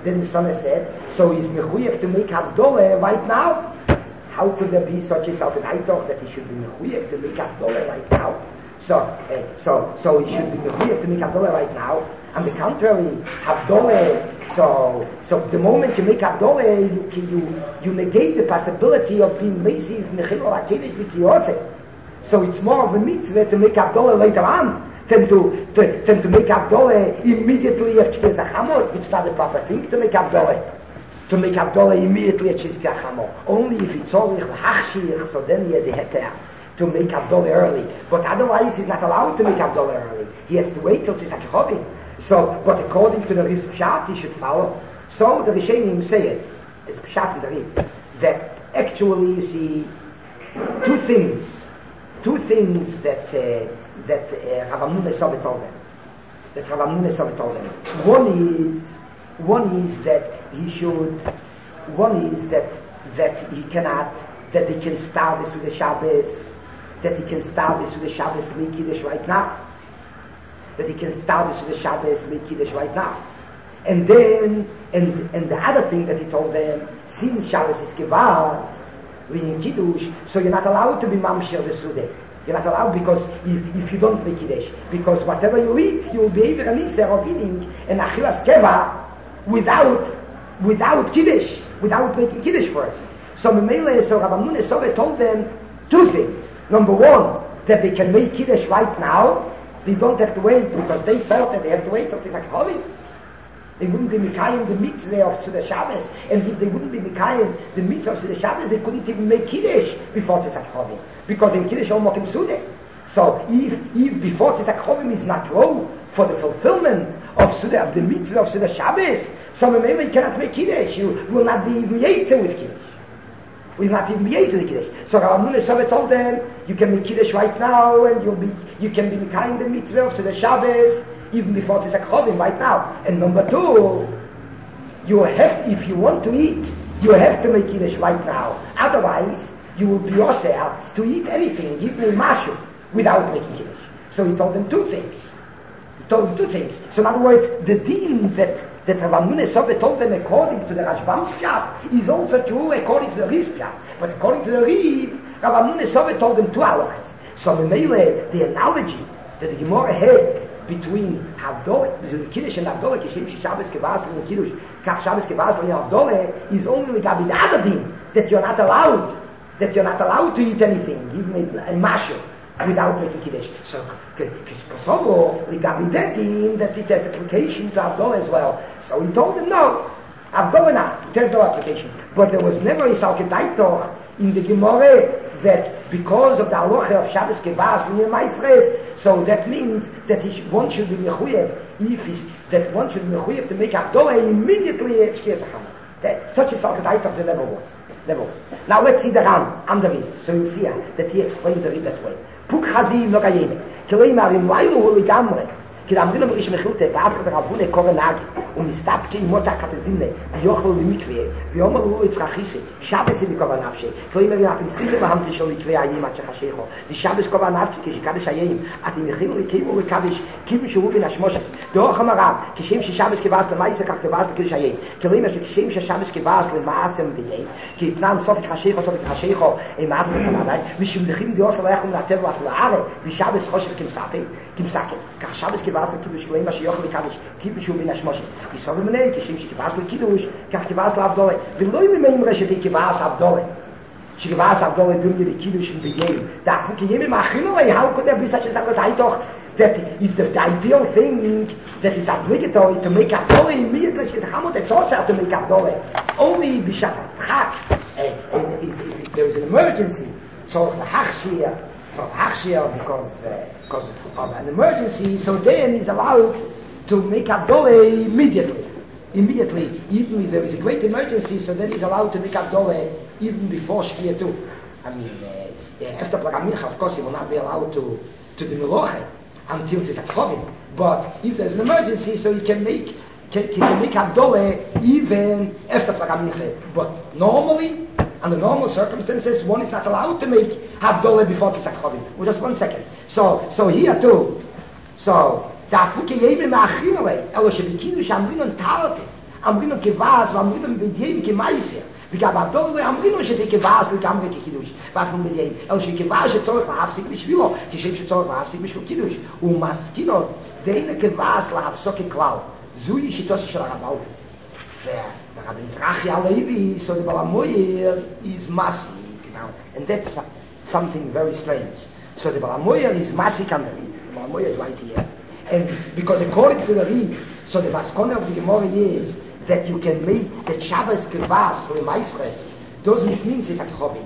so he's mechuyev to make Havdalah right now. How could there be such a thought? And I thought that he should be mechuyev to make Havdalah right now. So he should be mechuyev to make Havdalah right now. On the contrary, Havdalah, so the moment you make Havdalah, you negate the possibility of being lazy if Nechil or Akedet with Yosef. So it's more of a mitzvah to make Havdalah later on than to make Havdalah immediately at Shvias HaChamor. It's not a proper thing to make Havdalah. To make Havdalah immediately at Shvias HaChamor. Only if it's all Hachshir, so then he has a heter to make Havdalah early. But otherwise he's not allowed to make Havdalah early. He has to wait till Shvias HaChavim. So, but according to the Riv's Pshat, he should follow. So the Rishonim say it. It's Pshat in the Riv. That actually you see two things that Rav Amnun Esov told them. That Rav Amnun Esov told them. One is that he should. One is that he cannot. That he can start this with the Shabbos. That he can start this with the Shabbos make Kiddush right now. That he can start this with the Shabbos make Kiddush right now. And then and the other thing that he told them, since Shabbos is Kivaz, in Kiddush, so you're not allowed to be Mamshir the Sudeh. You're not allowed because if you don't make Kiddush, because whatever you eat, you will be able to of eating an Achilas Keva without Kiddush, without making Kiddush first. So Memele, so Rav Amnun Esov told them two things. Number one, that they can make Kiddush right now. They don't have to wait because they felt that they have to wait until Tzedek Hovim. They wouldn't be Mikayim the mitzvah of Seder Shabbos, and if they wouldn't be Mikayim the mitzvah of Seder Shabbos, they couldn't even make Kiddush before Tzedek Hovim, because in Kiddush all Mokim Sudeh. So if before Tzedek Hovim is not low for the fulfillment of Seder, of the mitzvah of Seder Shabbos, so maybe you cannot make Kiddush. You will not be even Yetzer with Kiddush. Will not even be Yetzer with Kiddush. So Rav Amnun Esov told them, you can make Kiddush right now, and you can be Mikayim the mitzvah of Seder Shabbos even before Tzedek Hovim right now. And number two, if you want to eat, you have to make Kiddush right now. Otherwise, you will be osir to eat anything, even mashu, without making Kiddush. So he told them two things. So in other words, the deen that Rav Amnun Esov told them according to the Rashbam's Pshat is also true according to the Riv's Pshat. But according to the Riv, Rav Amnun Esov told them two halachas. So the analogy that the Gemara had between Havdalah, between Kiddush and Havdalah, Kishem Shabbos Kevaz and Kiddush, Kach Shabbos Kevaz and Havdalah, is only regarding the other thing, that you're not allowed to eat anything, even a mashal, without making Kiddush. So, Kosovo, regarding that thing, that it has application to Havdalah as well. So he told them, no, Havdalah not, it has no application. But there was never a Salkedaitoch in the Gemara that because of the halacha of Shabbos Kevaz near Maisres, so that means that one should be mechuyev, one should be mechuyev to make Havdalah immediately at Shvias HaChamor. Such a Salkedaitoch there never was. Now let's see the Ram, on the Riv. So you see that he explained the Riv that way. Puk Chazim no Gayeme. Kileimar im Wailu Huli Gamre. כי למדינה מריש מחילתה, ועשר ורבונה קורא נהג, ומסתפקי מותה כתזינה, ויוכלו למקווה, ואומרו יצרחיסה, שבס היא בקובה נפשי, כלומר אתם צריכים בהמתי של מקווה הימים עד שחשיכו, ושבס קובה נפשי כשקדש הימים, אתם יכולים לקיימו לקדש, כיוון שהוא בין השמושת, דורך המרב, כשם ששבס כבאס למעשה כך כבאס לקדש הימים, כלומר שכשם ששבס כבאס למעשה מדיין, כי יתנם סוף חשיכו, הם מעשה מסמדי, ושמלכים דיוס עליך ומנתב לך לערה, ושבס חושב כמסקם, כך שבס כבאס לקידוש, כלומר מה שיוכל לקדש, כיוון שהוא בין השמושת, יסוב ומנהל, כשם שכבאס לקידוש, כך כבאס להבדולה, ולא ימאים רשתי כבאס הבדולה, שכבאס הבדולה דומי לקידוש ובגיים, דאפו כי ימי מאכינו לי, how could there be such a Salkedaitoch, that is the ideal thing that is obligatory to make Havdalah immediately, it's also to make Havdalah, only b'shas ha'chak, if there is an emergency, so it's the hachshir, because of an emergency, so then he's allowed to make Havdalah immediately, even if there is a great emergency, so then he's allowed to make Havdalah even before Shkia too. I mean, after Plagamincha, of course, he will not be allowed to do Meloche until Tzedek Hovim. But if there's an emergency, so he can make Havdalah even after Plagamincha. But normally, under normal circumstances, one is not allowed to make Havdalah before Tzedek Hovim. Well, just 1 second. So here too. So דאפו כימים מאחרים עלי, אלא שבקידוש אמרינו טלתי, אמרינו כבאס ואמרינו בדיים כמייסר, וגם הבדולה אמרינו שזה כבאס לגמרי כקידוש, ואנחנו בדיים, אלא שכבאס שצורך להפסיק בשבילו, כשם שצורך להפסיק בשביל קידוש, ומסכינות, דהינה כבאס להפסוק ככלל, זוהי שיטו של הרב אלפס. והרב יצחקי הלוי, so the Balamuyir is Masik, and that's something very strange. So the Balamoyer is Masik on the Reed. The Balamoyer is right here. And because according to the Reed, so the Maskona of the Gemara is that you can make the Shabbos Kivas for the Maisres doesn't mean it's a Chobin.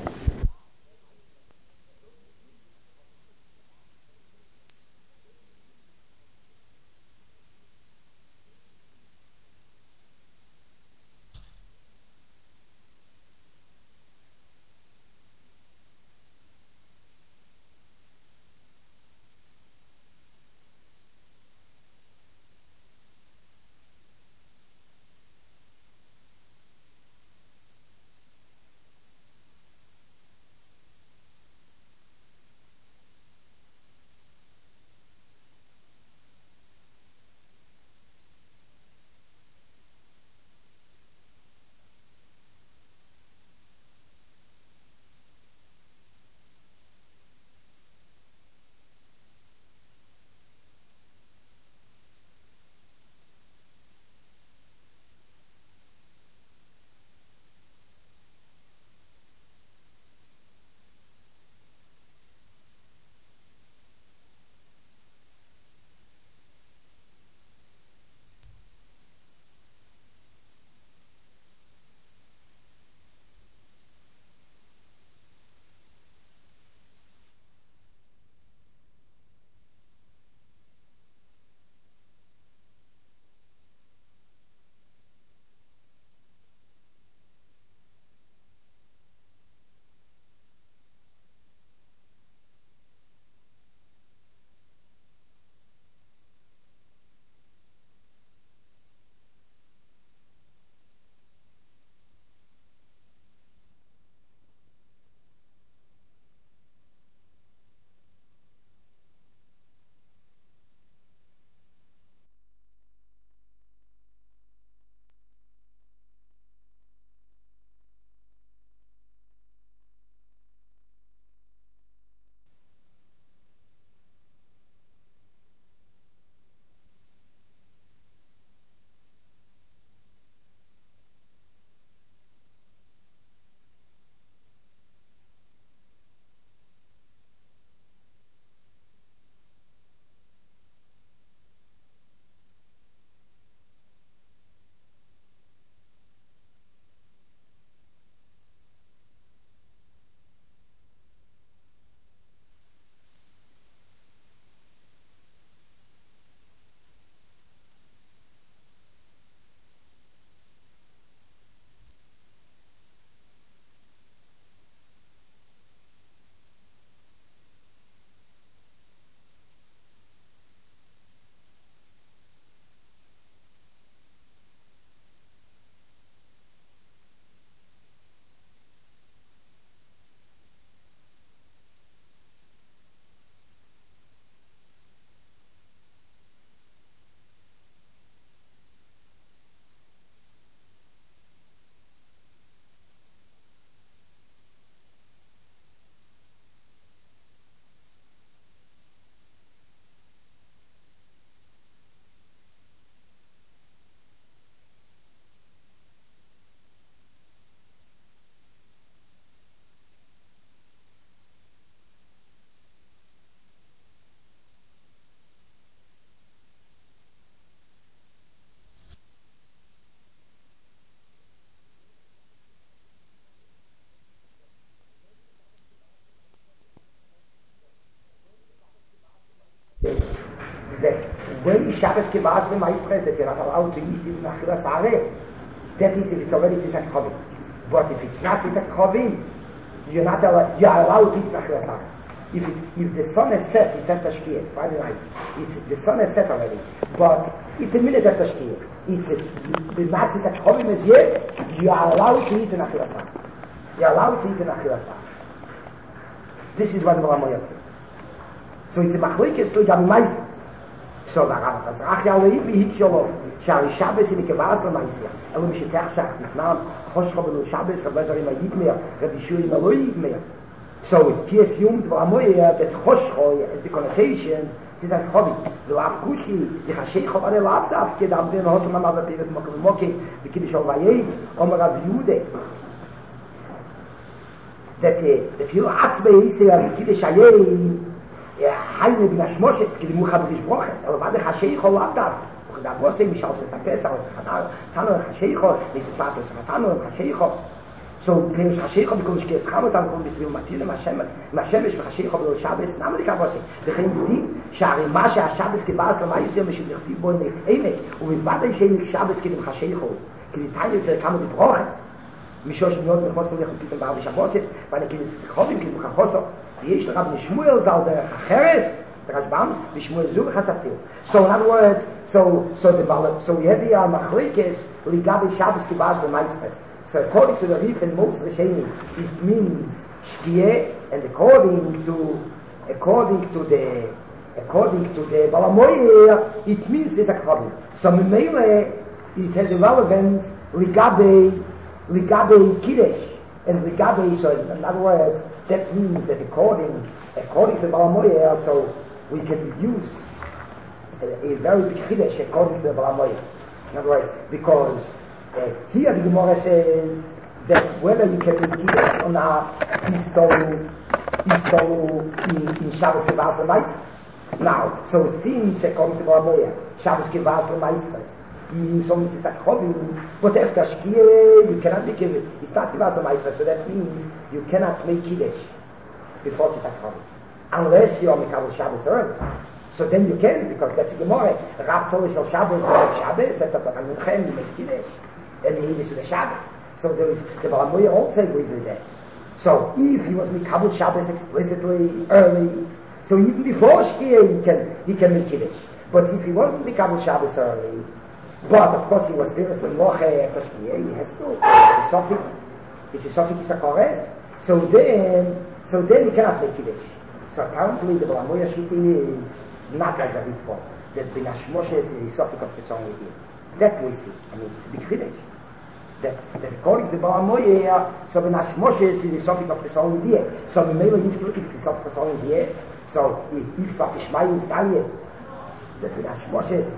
That when Shabbos Kivas the Maisres that you're not allowed to eat in Achilas Areh, that is if it's already Tzizak Chovin. But if it's not Tzizak Chovin, you're allowed to eat in Achilas Areh. If the sun is set, it's at Tashkir, Friday night. The sun is set already, but it's a minute at Tashkir. The not Tzizak Chovin is yet, you are allowed to eat in Achilas Areh. You're allowed to eat in Achilas Areh. This is what the Balamoyer says. So it's a machlokes to the Maises. So the Rav says, "Ach ya leib hit shalom, shari Shabbos in Kivas le Maisia." And we should tell Shach Nitnam, Choshcha b'lo Shabbos, Rabbezer im Yid mehr, Rabbi Shua im Alo Yid mehr. So it assumed the Balamoyer that Choshcha is the connotation. It's a hobby. The Rav Kushi, the Hashei Chavare Lav Davke, the Abdin Hosam Amav Peres Mokim Mokim, the Kiddush Al-Vayed, Omer Rav Yehuda. That the few Atzmei Yisrael, the Kiddush Hayed, heile bin Ashmoshes, ki limu chaburish broches, aber wade chasheicho labdav. Da was ich aus der Pesa aus der Tanner Chasheicho, nicht Pastor Tanner Chasheicho. So wenn ich Chasheicho bekomme ich es haben dann kommt bis wir Matil Mashem ist Chasheicho und Shabbos Name die Kabose. Dekhin die Shari Masha Shabbos gebas la mais yom shel khsib bon einek und mit warte ich in Shabbos geht im Chasheicho. Die Teile der kann die broches. Mishosh not mit Chosel ich bitte bei Shabbos, weil ich nicht kommen kann mit Chosel. Die ich Rabbi Shmuel zal der Cheres Rashbam, Shmuel Zul Chasafil. So in other words, so we have here Machlekes Ligabe Shabbos Kibas B'Maisres. So according to the Rif and most Rishonim, it means Shkieh, and according to the Balamoyer, it means Isakhavim. So Mimele, it has a relevance Ligabe Kiddush and Ligabe. So in other words, that means that according to Balamoyer, so we can use a very big chiddush according to the Balamoyer. In other words, because here the Gemara says that whether you can do chiddush or not is told in Shabbos Kivas L'Maisres. Now, so since according to Balamoyer, Shabbos Kivas L'Maisres means only Tzisat Chovim, but after Shkieh you cannot make it. It's not Kivas L'Maisres, so that means you cannot make chiddush before Tzisat Chovim. Unless you are Mikabel Shabbos early. So then you can, because that's the Gemara. Rav Tzolish al Shabbos, Shabbos, and the Anuchem, you make Kiddush, and you eat it to the Shabbos. So there is, the Balamoyer also agrees with that. So if he was Mikabel Shabbos explicitly early, so even before Shkieh, he can make Kiddush. But if he wasn't Mikabel Shabbos early, but of course he was Piras L'Moche after Shkieh, he has to. It's a Sofik Isakores. So then he cannot make Kiddush. So apparently the Balamoyer Shiti is not like that before. That the Nashmoshes is a Sofik of the song with him. That we see. I mean, it's a big Chiddush. That according to the Balamoyer, so the Nashmoshes is a Sofik of the song with him. So the Mela used to look at the Sofik of the song with him. So if Papa Shmai is Daniel, that the Nashmoshes,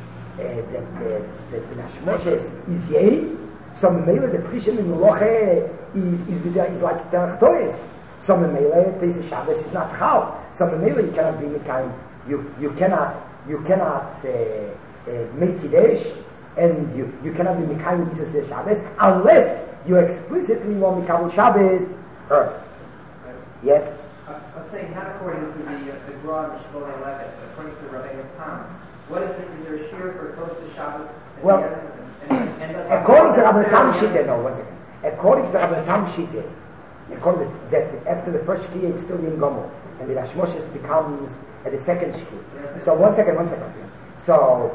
that the Nashmoshes is Yeh, so the Mela, the Prishim in the Loche is like the Achtois. Some Mele, this is Shabbos, is not Chal. Some Mele, you cannot be Mekayim. You cannot make Kiddush, and you cannot be Mekayim Mitzvah Shabbos unless you explicitly want Mikabel Shabbos. Yes. I'm saying not according to the broad Shmuel Levitt, but according to Rabbi Tam. What is there a shear for close to Shabbos? Well, according to Rabbi Tam Shite, no, 1 second. According to Rabbi Tam Shite, according to that, after the first Shkieh it's still in Gomel, and the Hashmoshes becomes at the second Shkieh. So 1 second. So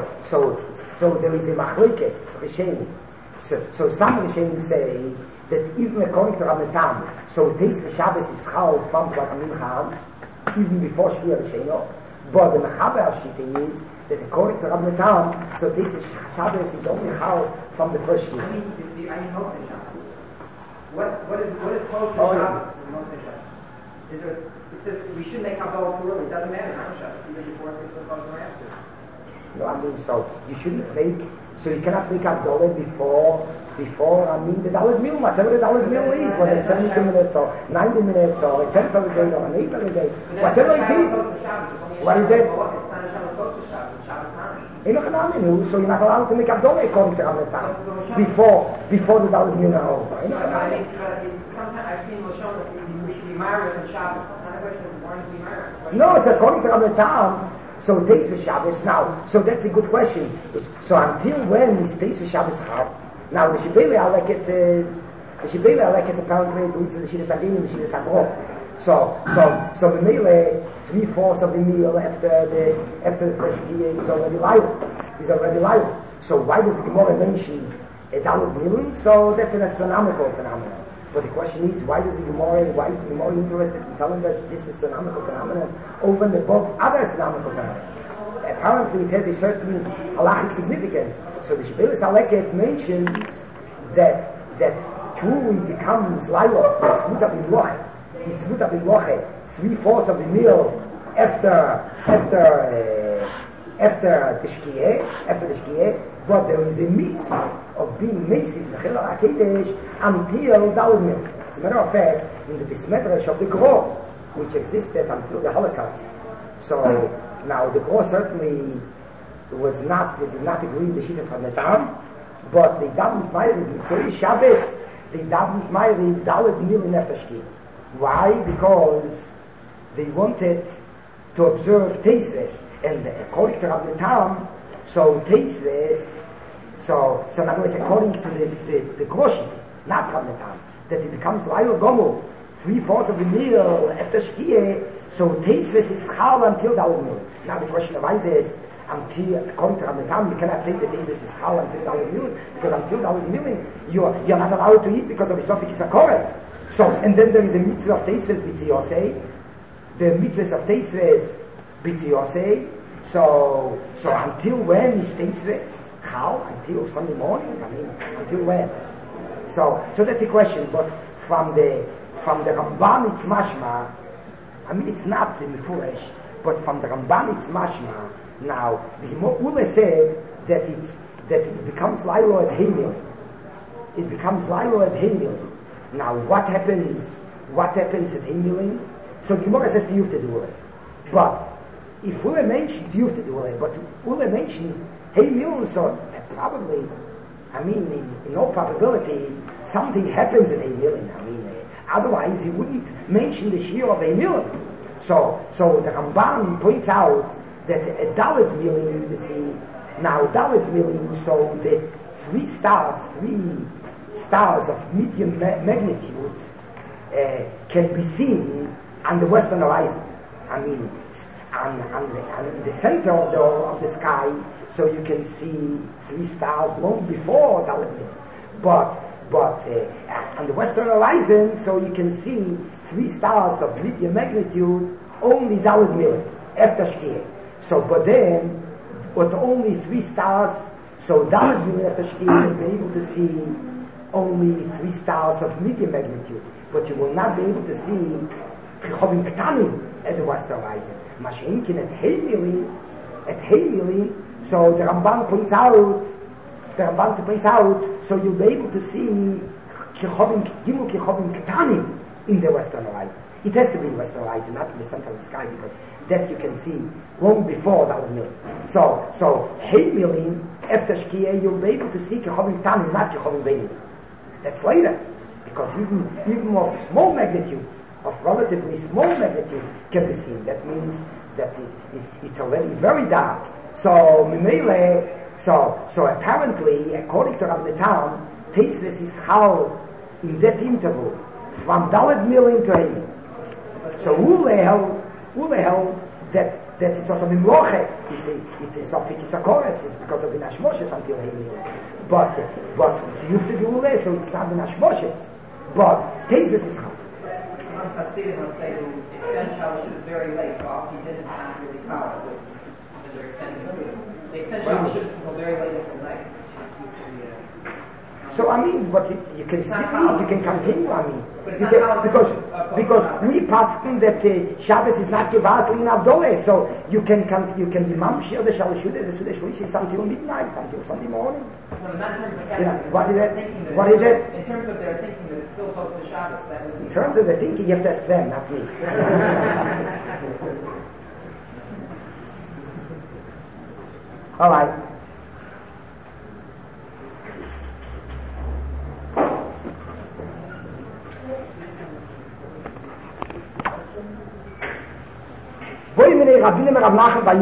there is a Machlekes Rishonim. So some Rishonim say that even according to Ramadan, so days for Shabbos is Chal from Mincha, even before Shkieh Rishonim. But the Mechaber Shita is that according to Ramadan, so days for Shabbos is only Chal from the first Shkieh. I mean Motzei Shabbos. What is close to Shabbos and Motzei Shabbos? It says we should make Havdalah too early. It doesn't matter on Shabbos, either before 6 o'clock or after. No, I mean, so you shouldn't make, so you cannot make Havdalah before, I mean, the Dalet Mil, whatever the Dalet Mil is, whether it's 70 minutes or 90 minutes or a 10th of a day or an 8th of a day, whatever it is. What is it? It's not a Shabbos close to Shabbos, Shabbos Hamish. So you're not allowed to make Havdalah according to Ramadan before the Dalet Mil are over. I mean, sometimes I've seen Lashon that we should be married on Shabbos. It's not a question of wanting to be married. No, it's according to Ramadan. So days for Shabbos now. So that's a good question. So until when is days for Shabbos hard? Now the Shibeli Aleket says apparently it leads to the Shidduch Agim and the Shidduch Agro. So the meal 3/4 of the meal after the first Shkieh is already liable. So why does the Gemara mention a Dalet Milim? So that's an astronomical phenomenon. But the question is, why is the Gemara interested in telling us this astronomical phenomenon over and above other astronomical phenomena? Apparently it has a certain halachic significance. So the Shibeli Aleket mentions that truly becomes Laila, it's Mutab in Loche, 3/4 of the meal after the Shkieh, but there is a mitzvah of being Meisiv Mechila HaKedesh until Dalet Mil. As a matter of fact, in the Bismedrash of the Gro, which existed until the Holocaust. So now the Gross certainly was not, did not agree with the Shita from the Tam, but they davened Ma'ariv Mitzvah Shabbos, they davened Ma'ariv Dalet Milin Efter. Why? Because they wanted to observe Teisves, and according to Rabbi Tam, so Teisves, so in other words, according to the Groshim, not Rabbi Tam, that it becomes Laila Gomel, 3/4 of the meal after Shkia, so Teisves is Chal until Dalet Milin. Now the question arises, until, according to Rabbi Tam, you cannot say that Teisves is Chal until Dalet Milin, because until Dalet Milin, you're not allowed to eat because of the Sofik Isakores. So, and then there is a mitzvah of Teisves B'tziyosei, the mitzvahs of Teisves B'tziyosei, so until when is Teisves? How? Until Sunday morning? I mean, until when? So that's the question, but from the Ramban it's mashma, I mean it's not in the Mefurish, but from the Ramban it's mashma. Now, the Ula said that it becomes Lailo at Himil. It becomes Lailo at Himil. Now, what happens at Himilin? So the Gemara says to you to do it. But if Ula mentions you to do it, but Ula mentions Himilin, so probably, I mean, in all probability, something happens at Himilin. I mean, otherwise he wouldn't mention the Shir of Himilin. So the Ramban points out that a Dalet Milin, you see, now Dalet Milin, so the three stars of medium magnitude can be seen on the western horizon. I mean, on the center of the sky, so you can see 3 stars long before Dalet Milin. But on the western horizon, so you can see 3 stars of medium magnitude, only Dalet Milin, after Shkia. So, but only 3 stars, so Dalet Milin after Shkia, you'll be able to see only 3 stars of medium magnitude, but you will not be able to see Kichovim Ktanim at the western horizon. Mashenkin at Heimili, so the Ramban points out, so you'll be able to see Gimel Kichovim Ktanim in the western horizon. It has to be in the western horizon, not in the center of the sky, because that you can see long before Dalet Milin. So Heimili, after Shkia, you'll be able to see Kichovim Ktanim, not Kichovim Beinin. That's later, because even of small magnitude, of relatively small magnitude, can be seen. That means that it's already very dark. So Mimele, so apparently, according to Rabbi Tam, Teisves is Chal in that interval from Dalet Milin to Heimil. So Ule held that it's also Mimloche. It's a Sofik Isakores. It's because of the Nashmoshes until Heimil. But you have to do Ule, so it's not the Nashmoshes. But Teisves is Chal. One Hasidim would say who extend Shalosh is very late, so he didn't have really power. They're extending Hasidim. They extend Shalosh until very late until night. So I mean, but you can still eat, you can continue. I mean, because we paskin that Shabbos is not gevasli in Avdoleh, so you can be mamshir the Shalashud the Sudesh Shlishi until midnight, until Sunday morning. No, not in terms of what is it? In terms of their thinking that it's still close to Shabbos. In terms of their thinking, you have to ask them, not me. All right. Rabbinim Rav Nachman by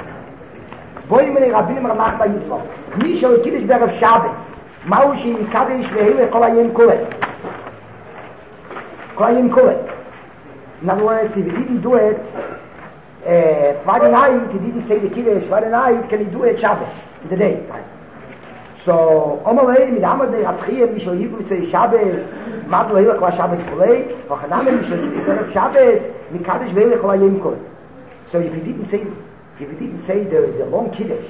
Yitzchok. Misho Kiddush Berev Shabbos. Maushi Kaddish Vehile Kolayim Kule. In other words, if he didn't do it Friday night, he didn't say the Kiddush. Friday night, can he do it Shabbos in the day? So, Omalei mit Amadei Atchiyem Misho Yivru Tzei Shabbos. Madlo Hila Kla Shabbos Kulei. Vachaname Misho Kiddush Berev Shabbos. Mikaddish Vehile Kolayim Kule. So if he didn't say the long Kiddush,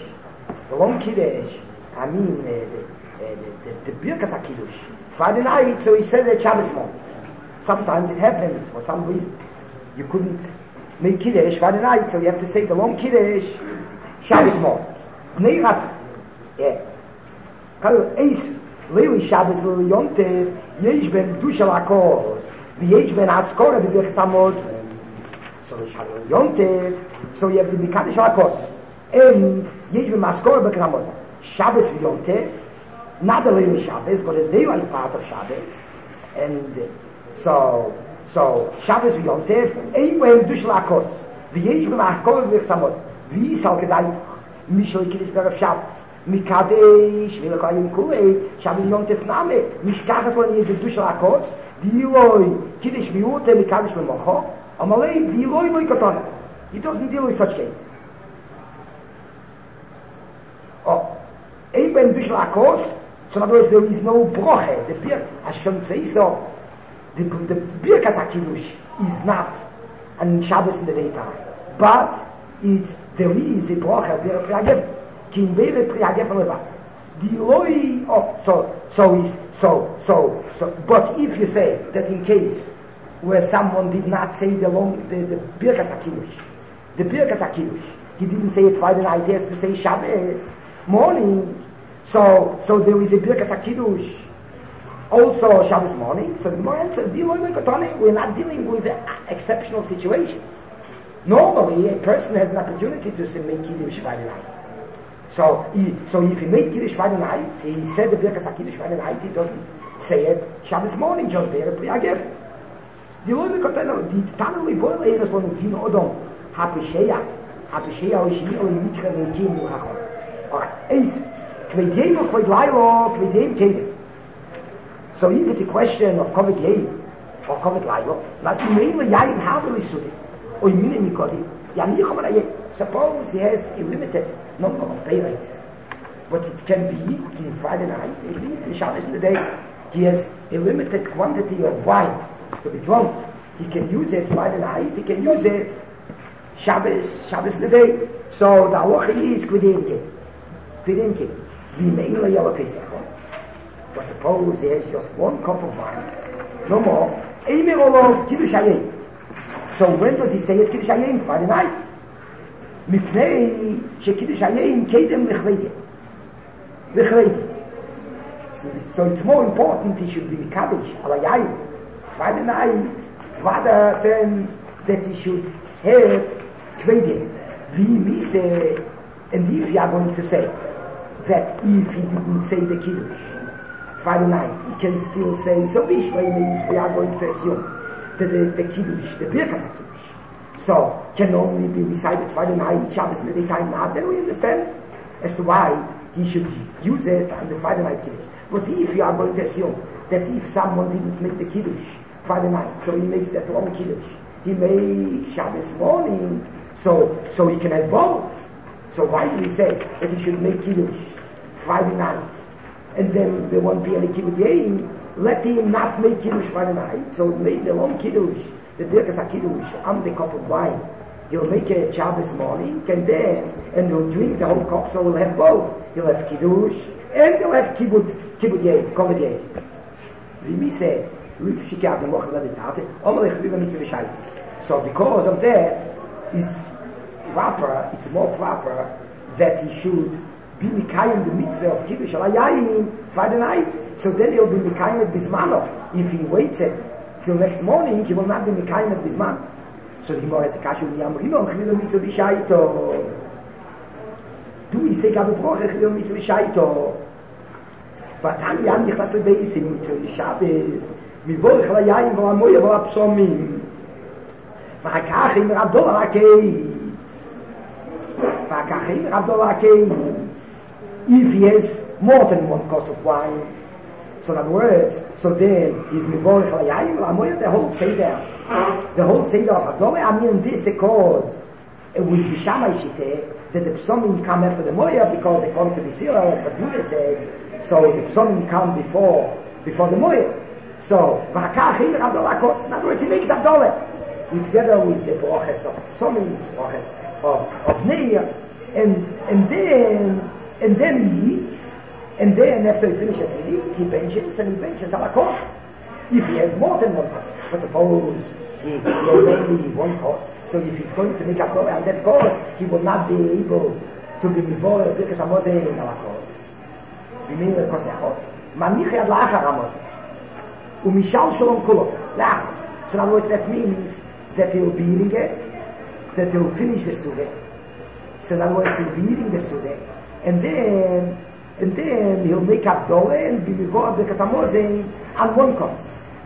I mean the Birkas HaKiddush, Friday night, so he said that Shabbos morning. Sometimes it happens for some reason. You couldn't make Kiddush Friday night, so you have to say the long Kiddush Shabbos morning. Neirat, Eis, Lewi Shabbos, Lewi Yontev, Yesh ben Dushal HaKos, V'yesh ben Askora, B'Birkas HaMod, So the Shabbos Yontif, so you have the Mikdash Lakos. And Yesh B'Maskor B'Kramot. Shabbos Yontif, not the real Shabbos, but a daylight part of Shabbos. And so Shabbos Yontif, Ewen Dush Lakos. V'Yesh B'Maskor B'Kramot. V'Yisal Kedai, Mishal Kiddush Berev Shabbos. Mikadesh, V'Lechayim Kulei, Shabbos Yontif Name, Mishkachas When Yesh Dush Lakos, D'Iloi, Kiddush Miute, Mikadesh L'Mocho, Amalei, D'Iloi Loi Katana. He doesn't deal with such cases. Oh, Eben Dush Lakos, so in other words, there is no broche. The beer, Hashem says so, the Birkas HaKiddush is not on Shabbos in the daytime, but there is a broche, Bere Priagev, Kim Bere Priagev Levat. D'Iloi, but if you say that in case where someone did not say the Birkas HaKiddush, the Birkas HaKiddush, he didn't say it Friday night, he has to say Shabbos morning, so there is a Birkas HaKiddush also Shabbos morning, so the Gemara answers, we're not dealing with exceptional situations. Normally a person has an opportunity to say make Kiddush Friday night. So if he made Kiddush Friday night, he said the Birkas HaKiddush Friday night, he doesn't say it Shabbos morning, just Bere Priagev. Die Leute können die Tanne wollen eher so ein Ding oder Hapisheya ist hier in Mikra und Kim und Hachon. Eins, Kvedem und Kvedlailo, Kvedem Kedem. So if it's a question of Kovet Yeim or Kovet Lailo, like mainly Yaim Haveli Sudi or Yimine Mikodi, Yamichom Rayim. Suppose he has a limited number of parents, but it can be in Friday night, in Shabbos in the day, he has a limited quantity of wine to be drunk. He can use it Friday night, he can use it Shabbos in the day. So the halacha is Kvedem Kedem. V'meila Yala Pesachon. But suppose he has just one cup of wine, no more. Eimer Olov Kiddush Hayim. So when does he say it Kiddush Hayim? Friday night. Mipnei Shekiddush Hayim Kedem L'chleidi. So it's more important he should be Mikadosh Ala Yayim Friday night rather than that he should have Kvede. V'mise, and if you are going to say that if he didn't say the Kiddush Friday night, he can still say, so Bishleimi, we are going to assume that the Kiddush, the Birkas HaKiddush, so can only be recited Friday night, Shabbos in the daytime now, then we understand as to why he should use it on the Friday night Kiddush. But if you are going to assume that if someone didn't make the Kiddush Friday night, so he makes that wrong Kiddush, he makes Shabbos morning, so he can have both. So why do we say that he should make Kiddush Friday night, and then there won't be any Kibbutz Yeim? Let him not make Kiddush Friday night, so make the long Kiddush, the Birkas HaKiddush, on the cup of wine. He'll make a Shabbos morning, and he'll drink the whole cup, so he'll have both. He'll have Kiddush, and he'll have Kibbutz Yeim, Kovet Yeim. Rimi said, so because of that, it's more proper that he should be Mikayim the mitzvah of Kiddush Alayayim Friday night. So then he'll be Mikayim at Bismano. If he waits till next morning, he will not be Mikayim at Bismano. So the Gemara has a kasha Yamrino Chilul mitzvah b'shaito. Do we say Gabi Broche Chilul mitzvah b'shaito? But Tani Yam Yichlas Lebeisim mitzvah b'Shabbos Mivorich Alayayim v'Lamoya v'Lapsomim V'Hakach im Rabdol HaKeitz V'Hakach im Rabdol HaKeitz. If he has more than one cup of wine, so in other words, so then he's Mivorich Alayayim v'Lamoya, the whole Seder of Havdalah. I mean, this accords with the Shammai Shiteh that the Psomim come after the Moya, because according to the Sirah, as Rabbi says, so the Psomim come before the Moya. So, V'Hakach im Rabdol HaKots. In other words, he makes Havdalah together with the Broches of Psomim, Broches of Neir, and then he eats, and then after he finishes eating, he benches ala kos. If he has more than one kos, but suppose he has only one kos, so if he's going to make a kos on that kos, he will not be able to be before the Birkas Hamazon ala kos. We mean the kos echot. Manichi ad la'achar Hamazon. Umishal shalom kulo la'achar. So in other words, that means that he'll be eating it, that he'll finish the Suda. So in other words, he'll be eating the Suda. And then he'll make Abdullah and be Mivor because Hamozin on one course.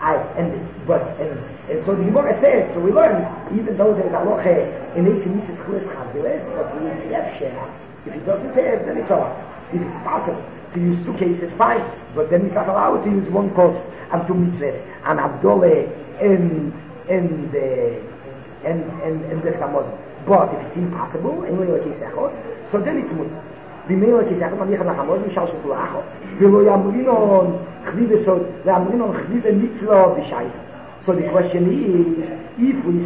And so the Gemara said, so we learn, even though there's a loche in Eisi Mitzvah's Chules Chaviles, but if he doesn't have, then it's all. If it's possible to use two cases, fine, but then he's not allowed to use one course and two mitzvahs, and Abdullah and the Chamozin. But if it's impossible, so then it's much. במילא כיסחת מניח לחמוז משל שכולחו ולא יאמרינון חביבה סוד ויאמרינון חביבה מצווה בשייך. So the question is, if we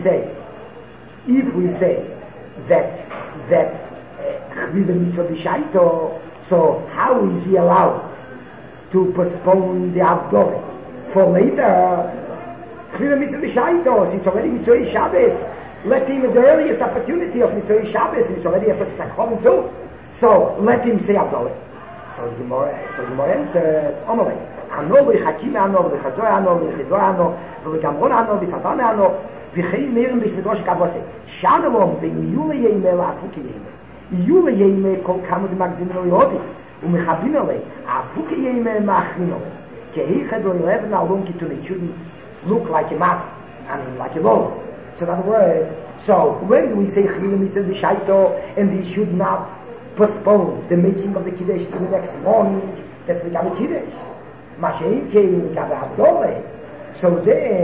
say that חביבה מצווה בשייך, so how is he allowed to postpone the Avdoleh for later? חביבה מצווה בשייך, so it's already Mitzvah Shabbos. Let him at the earliest opportunity of Mitzvah Shabbos, it's already after Sakhovim too. So let him say Abdullah. So the Gemara answered, Omalei, Ano v'chakim ano v'chazoy ano v'chidoy ano v'gamron ano v'satan ano v'chei meirim v'smidosh kavose. Shadalom v'yule yeime la'afuki yeime. Yule yeime kol kamud magdim lo yodi. U'mechabin olei, afuki yeime ma'achrin olei. Kehiched lo yeleven alum kitun. It shouldn't look like a mask, like a loaf. So in other words, so when we say Chiyuv Mitzvah B'Shaito, and he should not postpone the making of the Kiddush to the next morning, that's the Gabi Kiddush. Mashein came Gabi Abdoleh. So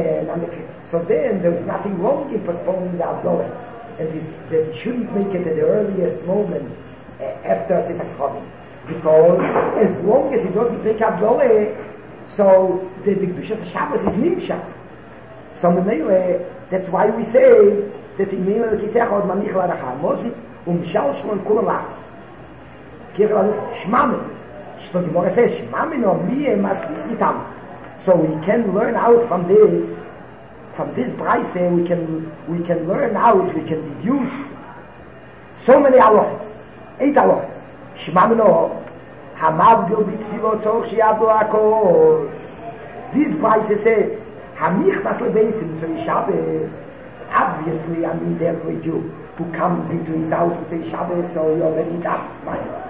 then there was nothing wrong in postponing the Abdoleh. And that he shouldn't make it at the earliest moment after Tzisach Chavim. Because as long as he doesn't make Abdoleh, so the Kedushas Shabbos is Nimshach. So that's why we say that in Mimel Kisechod Manich Larachar Mozi Shal Shmon Kulalach. Shmamin. So the Gemara says Shmamin or Miyeh Maslitam. So we can learn out from this Braise, we can learn out, we can deduce so many halachos, 8 halachos. Shmamin or Hamavdil B'Tfilo Tzorch Sheyablo Akos. This Braise says Hamichnas Lebeisim to Shabbos. Obviously, every Jew who comes into his house to say Shabbos, so he already davened Ma'ariv.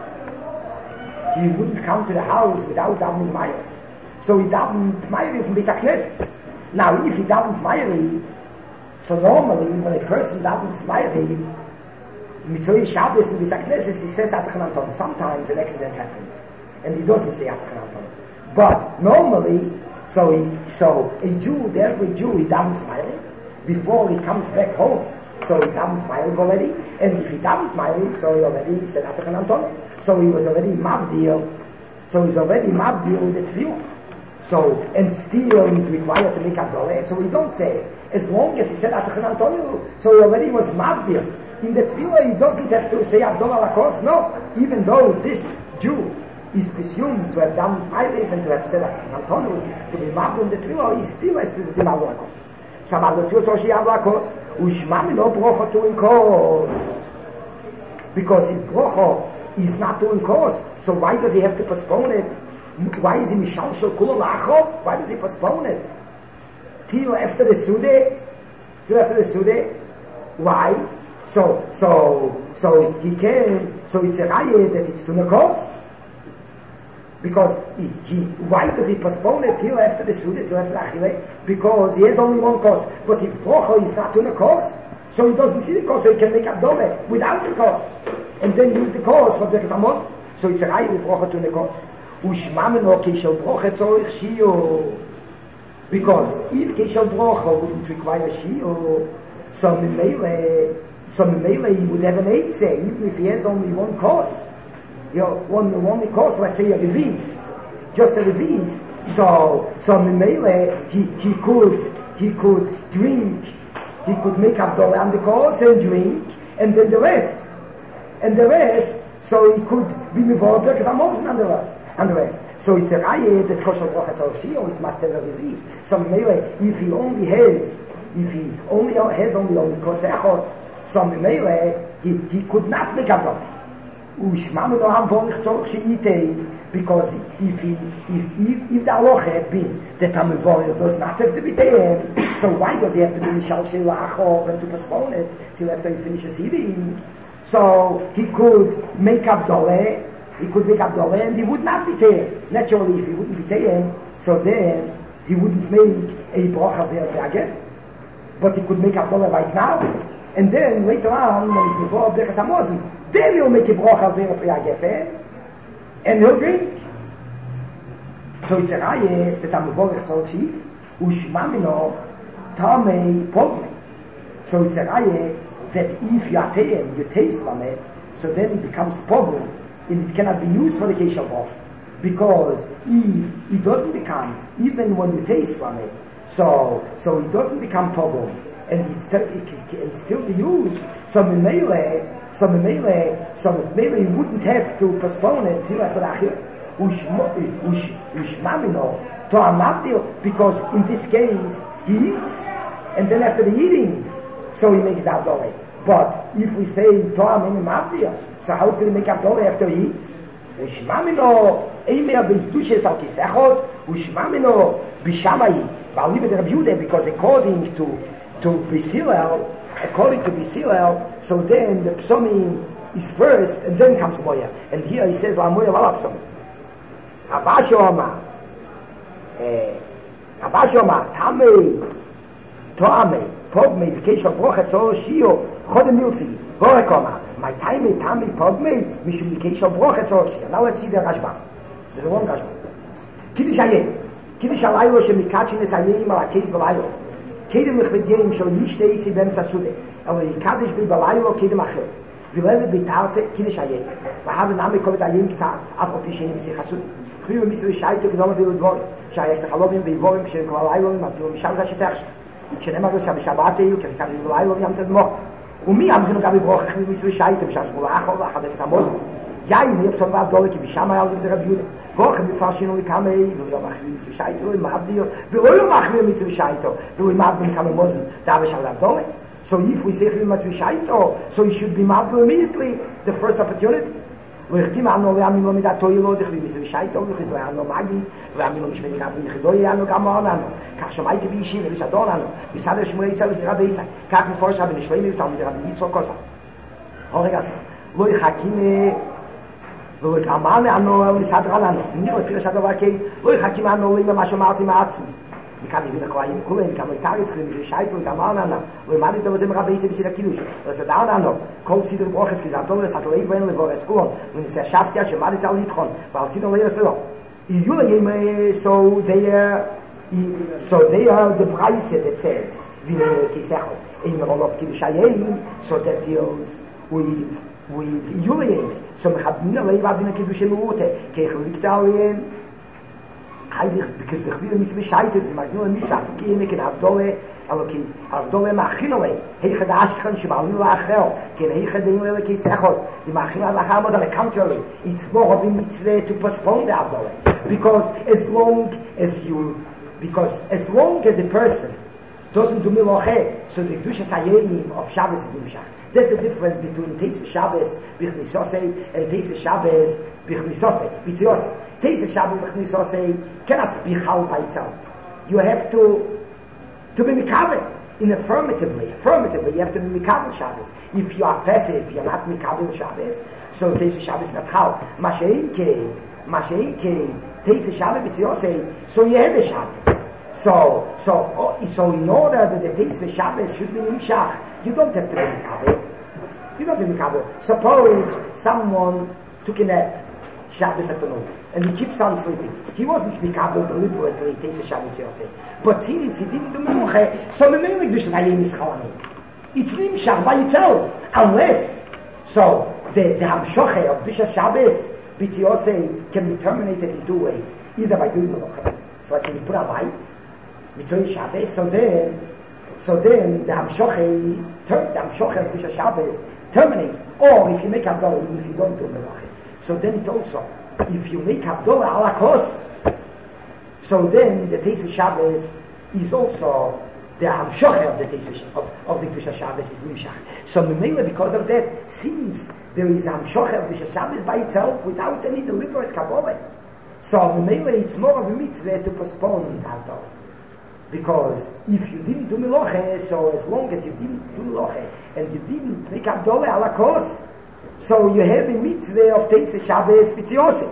He wouldn't come to the house without davening Ma'ariv. So he davened Ma'ariv from Beis HaKnesses. Now, if he davened Ma'ariv, so normally when a person davens Ma'ariv, Mitzvah Shabbos in Beis HaKnesses, he says Atachan Anton. Sometimes an accident happens, and he doesn't say Atachan Anton. But normally, so a Jew, every Jew, he davens Ma'ariv before he comes back home. So he davened Ma'ariv already, and if he davened Ma'ariv, so he already said Atachan Anton. So he was already Mabdil. So he's already Mabdil with the Tefillah. So, and still he's required to make Abdoleh. So we don't say, as long as he said Atachan Antonio, so he already was Mabdil. In the Tefillah he doesn't have to say Abdullah Lakos, no. Even though this Jew is presumed to have done Ma'ariv and to have said Atachan Antonio, to be Mabdil in the Tefillah, he still has to be Abdullah Lakos. So Mabdil Tefillah Toshi Abdullah Lakos, Ushmami no brocha to in course. Because if brocha is not doing course, so why does he have to postpone it? Why is he Mishal Shel Kula Lachov? Why does he postpone it? Till after the Sude? Why? So he can, so it's a raya that it's doing a course. Because why does he postpone it till after the Sude, till after Achille? Because he has only one course. But if Brocha is not doing a course, so he doesn't need a course, so he can make Abdoleh without the course. And then use the course for the Amot. So it's a raya with Brocha to the course. Ushmameno Keshel Brocha Tzorich Shio. Because if Keshel Brocha wouldn't require Shio, so Mimele he would have an Eitzeh, even if he has only one course. One course, let's say a Revins, just a Revins. So Mimele he could drink, he could make Abdollah on the course and drink, and then the rest, so he could be Mivodah because I'm also on the rest. So it's a raya that Koshel Brocha Tzorich Shio, it must have a Revins. So Mimele, if he only has only course Echot, so Mimele he could not make Abdollah. Because if the halacha had been that Hamivor does not have to be there, So why does he have to do Mishal Sheilachov and to postpone it till after he finishes eating? So he could make Abdoleh, and he would not be Teyem. Naturally, if he wouldn't be Teyem, so then he wouldn't make a Bracha V'Agef. But he could make Abdoleh right now, and then later on, when he's before Birchas Hamazon, then he'll make a Bracha V'Agef, and he'll drink. So it's a raya that I'm Mevorech Tzol Chief, Ushmamino Tamei Pogme. So it's a raya that if you are Teyem, you taste from it, so then it becomes Pogme, and it cannot be used for the Keshav Broch. Because if it doesn't become, even when you taste from it, so it doesn't become Pogme, and it can still be used, so Memele, you wouldn't have to postpone it till after the Achil. Ushmamino to Amavdil, because in this case he eats, and then after the eating, so he makes the Abdoleh. But if we say To'am in Amavdil, so how can he make Abdoleh after he eats? Ushmamino Eimer Bezdushes al Kisechot, Ushmamino Bishamai, Ba'aliv de Rabbi Yehuda, because according to Bisilel, so then the Psomim is first, and then comes Moya. And here he says La Moya Vala Psomim. Abashoma, Tamei, Toame, Pogme, Keshav Broch Tzol Shio, Chodem Milzi, Vorekoma. My Tamei Pogme, Mishum Keshav Broch Tzol Shio. Now let's see the Rashba. There's a long Rashba. Kiddush Halaylo Shemikachin Es Hayim Al Hakeis Balaylo. Kedem Mechvedyeim Shol Yishtei Si Bem Tzasude. Elo Yikadosh Bi Balaylo Kedem Achel. Vileve Bitarte Kiddush Hayim. Vahav Name Kovet Hayim K'tzas. Apo Pishenim Si Chasud. Früher mit so Scheite genommen wird worden. Schei ich hallo bin Wochen schön Kalailon, mit dem Schal das Tag. Ich nehme mal so Shabbat, ich kann nicht Kalailon am Tag noch. Und mir haben genug gebrochen mit so Scheite, ich habe habe das Amos. Ja, ich habe schon war dolle, ich habe mal mit der Rabbi. Wochen mit Faschino ich kam ich machen mit so Scheite und machen wir machen mit so Scheite. Du machen kann Amos, da habe ich halt dolle. So if we say with Scheite, so it should be made immediately the first opportunity. ויחתים ענו ועמינו מידת תוילו דכבי מסו שייטו וכתו ענו מגי ועמינו משמני רבי יחידוי ענו גם ענו כך שמעתי בישי ולסדון ענו מסדר שמואל ישראל ודרבי ישראל כך מפורש רבי נשווים מבטל מדרבי יצור כוסה הורגע סך לא יחכים ולא יתאמן ענו ולסדר ענו נראה פירש הדבר כי לא יחכים ענו למה שאמרתי מעצמי מכאן יבין הקוראים כולם, מכאן לא יתארץ כולם, שייטו וגם ענו לא ימד את זה מרבי ישראל בסדר קידוש ולסדר ענו כל סידר ברוכס כדרתו ולסת לא יגבנו לבורס כולם ונעשה שבתיה שמד את הליטחון ועל סידר לא ירס יהיו להם so they are the price that says וינו כיסחו אין מרולוב קידושיים so that deals with יהיו להם so מחבנים עליהם ועד וינו קידושי מרותה כי החליקת עליהם heilig because the clear mitzvah shaites the magnol mitzvah kiyeme ken avdole machinole he khadash khan shbalu achel ken he khadin le kisachot the machinol lachamos on the contrary it's more of a mitzvah to postpone the avdole because as long as a person doesn't do miloche so the kedusha sayim of Shabbos is nimshach. That's the difference between Teis Shabbos bichnisosei and Teis Shabbos bichnisosei bitziosei. Teis Shabbos bichnisosei cannot be chal by itself. You have to be mikabel in affirmatively. You have to be mikabel Shabbos. If you are passive, you're not mikabel Shabbos. So Teis Shabbos not chal. Mashein kein Teis Shabbos bitziosei. So you have a Shabbos. So in order that the Teis Shabbos should be nimshach, you don't have to be mikabel. Suppose someone took a nap Shabbos afternoon and he keeps on sleeping. He wasn't mikabel deliberately Teis Shabbos Yosei. But since he didn't do menuche, so memelig b'shel hayim ischalani. It's nimshach by itself, unless so the hamshoche of Bishas Shabbos B'tziosei can be terminated in two ways, either by doing menuche, so like you put a light Mitzvah Shabbos, so then the Hamshoche of Bishas Shabbos terminates. Or if you make Havdalah, even if you don't do Melacha. So then it also, if you make Havdalah ala kos, so then the Teis Shabbos is also the Hamshoche of the Teis of the Bishas Shabbos is Nimshach. So Memela, because of that, since there is Hamshoche of Bishas Shabbos by itself without any deliberate Kabbalah, so Memela it's more of a mitzvah to postpone Havdalah. Because if you didn't do Meloche, so as long as you didn't do Meloche, and you didn't make Abdullah ala kos, so you have a mitzvah of Teis Shabbos B'tziosim.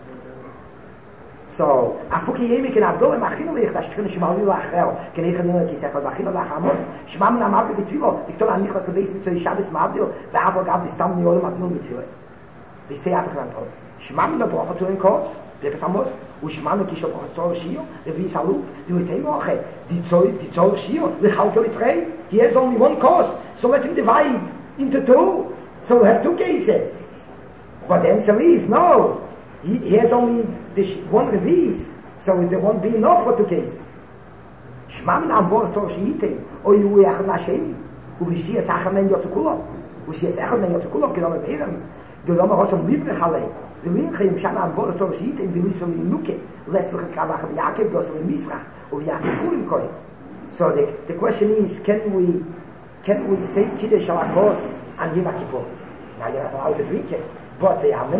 So, Afuki Yemi can Abdullah Machil Lich, das Shkrin Shmali Lachel, can ich nicht gesagt, Machil Lachamos, Shmam na Mabel Betvilo, Diktor an Nichlas Bebeis Mitzvah Shabbos Mabdil, Ve'avo Gab Bistam Niolim Adnul Mitzvah. They say after that, Shmam na Brocha to in kos, Bekas Amos, Ushmanu Kisho Brocha Tzor Shio, Revi Salup, the Mitei Moche, the Tzor Shio, the Chalkel Itrei, he has only one course, so let him divide into two. So we have two cases. But the answer is no. He has only one release, so there won't be enough for two cases. Shmam na Brocha Tzor Shiite, O Yu Yachal Nashem, Uvishi es Achamen Yotzukulov, Uvishi es Achamen Yotzukulov, Kilome Beirem, Gilome Rosham Libre Chalei. The Mincha Shana and Borat Torah Sheet in the Mitzvah Nuke, less Luchas Kavach of Yaakov, goes in Misrach, or Yaakov Purim Kohen. So the question is, can we say Kiddush ala kos and Yom Kippur? Now you're not allowed to drink it, but there are many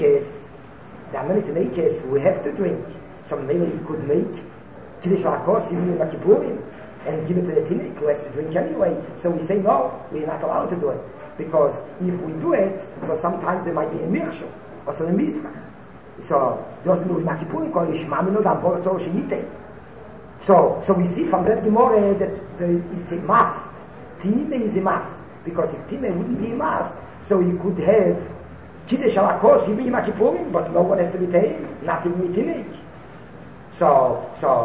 Tanekes we have to drink. So maybe you could make Kiddush ala kos in Yom Kippurim and give it to the Tinnik who has to drink anyway. So we say no, we're not allowed to do it. Because if we do it, so sometimes there might be a mirshel. Also in Misrach. So, doesn't know in Akipurim call Yishmamino and Borat Torah Sheite. So we see from that Gemara that it's a must. Time is a must. Because if Time wouldn't be a must, so you could have Kiddush ala kos even in Akipurim, but no one has to be taken, not even with Time. So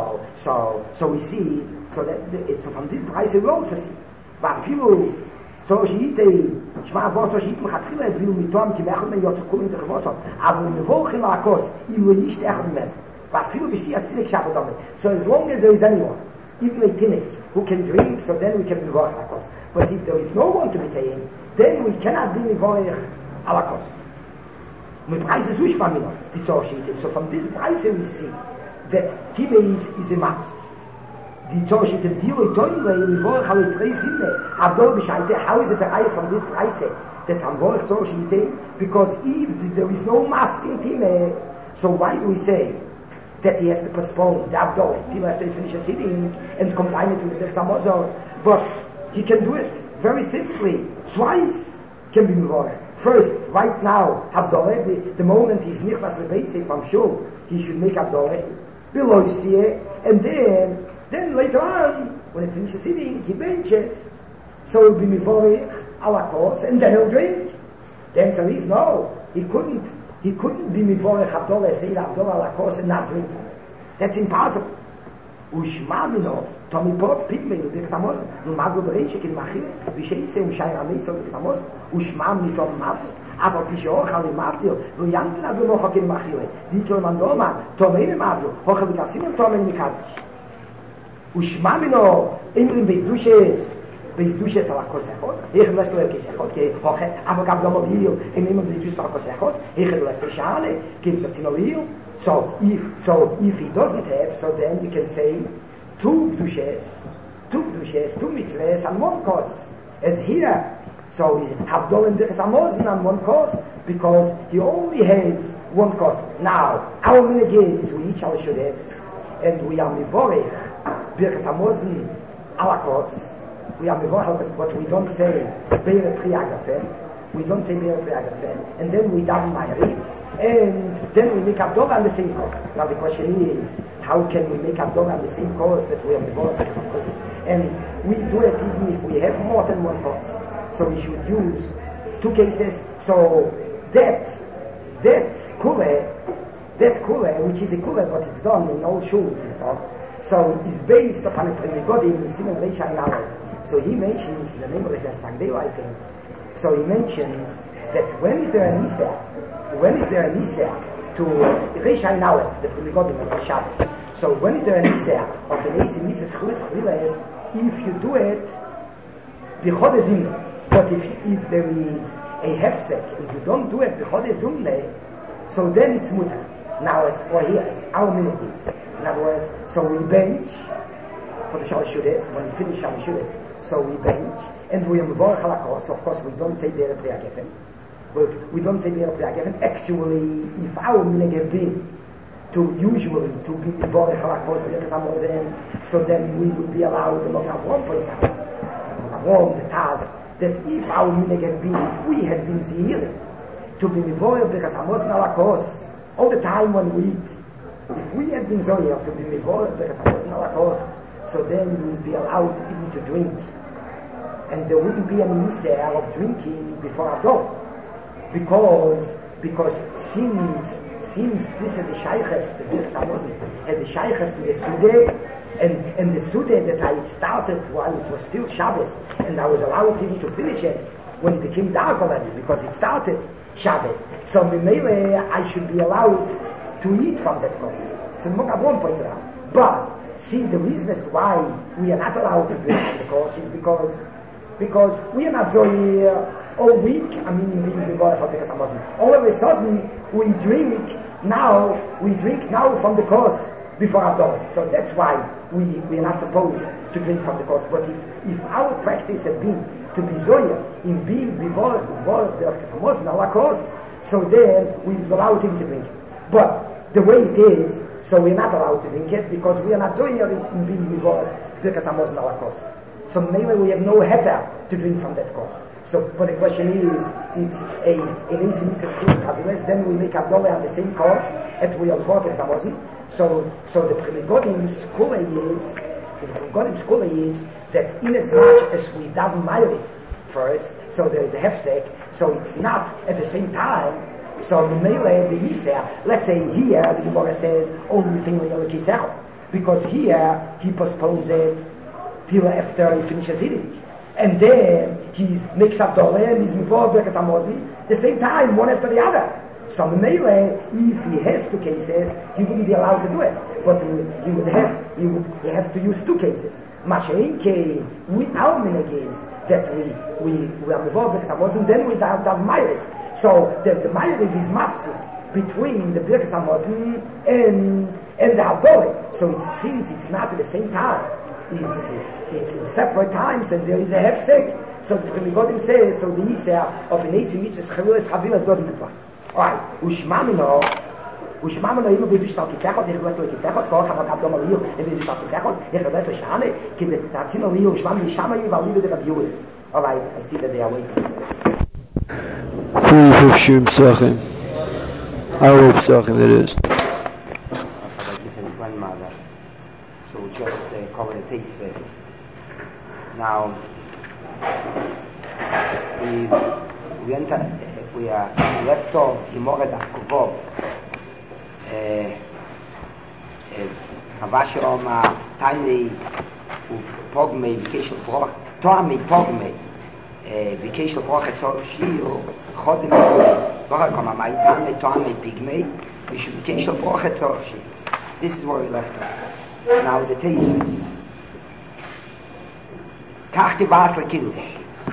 we see, so from this price we also see. But people, so Sheite, Shma Borat Sheite Mechatchila will mitom ki mechel men yotzukum in dechvotzot. Aber mevolchim ala kos, im lo yish echad men. But people we see as tinik shabbat. So as long as there is anyone, even a tinik who can drink, so then we can be mevolch ala kos. But if there is no one to be taken, then we cannot be mevolch ala kos. Mit Preis is ushpamino, the Tzor Sheite. So from this price we see that Time is a must. Die Tzor Sheite deal with Toile, mevolch ala trei sinne. Abdol b'shaite, how is it a eye from this price that I'm going to Tzor Sheite? Because if there is no mask in Time, so why do we say that he has to postpone the Abdol? Time has to finish a sitting and combine it with the Samozor. But he can do it very simply. Twice can be mevolch. First, right now, Abdol, the moment he's nichlas lebeitze from Shul, he should make Abdol below Yisiyeh, and then later on, when he finishes sitting, he benches. So he'll be mevolch ala kos, and then he'll drink. The answer is no. He couldn't be mevolch Abdullah, say Abdullah ala kos and not drink. That's impossible. Ushmamino, Tommy Pop, Pigmen, the Samos, Mago Bereich, in Machil, Vishaise, Shayra Mesa, the Samos, Ushmami Tom Mafil, aber Pishocha, the Mafil, Luyantina, the Mohak in Machile, Dito Mandoma, Tomene Mafil, Hocha Vicasim, Tomen Mikadish. Ushmamino, Imrim Bezdushes ala kosechot, ich lasse lo kesechot, ke hoche, aber gab lo mobil, in immer Bezdushes ala kosechot, ich lasse shale, gibt es no. So if he doesn't have, so then you can say two mitzvahs, two mitzvahs and one course. As here, so he Havdol and Birkas Hamazon on one course because he only has one course. Now our minhag is we each al shodes, and we are mivorech Birkas Hamazon ala course. We are mivorech, but we don't say Be'er Priagafen. We don't say Be'er Priagafen, and then we daven Ma'ariv. And then we make Abdullah on the same course. Now the question is, how can we make Abdullah on the same course that we have before? And we do it even if we have more than one course. So we should use two cases. So that kule, which is a kule, but it's done in all shuls, it's done. So it's based upon a primigodim in Simon Reisha in Aleph. So he mentions in the name of the Sangdeo, I think. So he mentions that when is there a Nisa to Reisha in Aleph, the primigodim of the Shabbos. So when is there a Nisa of the Nisi Mitzvahs Chulis Chvilas, if you do it b'chodezimne, but if there is a hefsek, if you don't do it b'chodezimne, so then it's mutter. Now it's for here, our minute is. In other words, so we bench for the Shalosh Shudes, when we finish Shalosh Shudes, so we bench, and we are mevorach ala kos. Of course, we don't say Be'er Priagafen. We don't say Be'er Priagafen. Actually, if our minhag had been usually to be Borech Halakos Birkas Hamazon, so then we would be allowed the Avram, for example. Avram, the Taz, that if our minhag had been, if we had been Zihir, to be Mivoyer Birkas Hamazon Halakos, all the time when we eat, if we had been Zoyer to be Mivoyer Birkas Hamazon Halakos, so then we would be allowed even to drink. And there wouldn't be any Isser of drinking before Adol. Because since this is a Shaykhs, the Birkas Hamazon has a Shaykhs to the Sudeh, and the Sudeh that I started while it was still Shabbos, and I was allowed even to finish it when it became dark already, because it started Shabbos. So Mimele, I should be allowed to eat from that course. So Mokabon points it out. But see, the reason as to why we are not allowed to drink from the course is because we are not so here all week. I mean, all of a sudden we drink now from the course before our dawn. So that's why we are not supposed to drink from the course. But if our practice had been to be zoya in being before our course, so then we allowed him to drink it. But the way it is, so we're not allowed to drink it because we are not zoya in being before our course. So maybe we have no heter to drink from that course. So, but the question is, it's an easy mitzvah, then we make Abdullah on the same course at we are brought as Hamazon. So the Primigodim school is that in as much as we daven Ma'ariv first, so there is a hefsek, so it's not at the same time. So the Mele, the Yisrael, let's say here the Gemara says only thing with Yelekisech, because here he postpones it till after he finishes eating. And then he makes Abdullah and he's involved Birkas Hamazon the same time, one after the other. So Mele, if he has two cases, he wouldn't be allowed to do it. But he would have to use two cases. Masha'inke, our minhag is that we are involved Birkas Hamazon, then we have Ma'ariv. So the Ma'ariv is mafsik between the Birkas Hamazon and the Abdullah. So since it's not at the same time, it's in separate times, and there is a hefsek. So the Primigodim says, so the Isser of an Eisi Mitzvahs Chavilas doesn't apply. Alright, Ushmamino, immer wie bist du gesagt, ich weiß nicht gesagt, Gott hat ab mal hier, wenn du gesagt, ich weiß nicht schane, gibt da Zimmer hier und Schwamm, ich schame über wieder der Bio. Alright, I see that they are waiting. Shum Sachem. Arab Sachem it is. Grandmother. So we just cover the taste first. Now we are left off Gemara Daf Kuvov. Havashe Oma Tani Pogme Vikeshel Broch Toami Pogme Vikeshel Broch Etzor Shio Chodem Broch Koma Mai Tani Toami Pigme Vikeshel Broch Etzor Shio. This is where we left off. Now the taste is Kach Kibas LeKiddush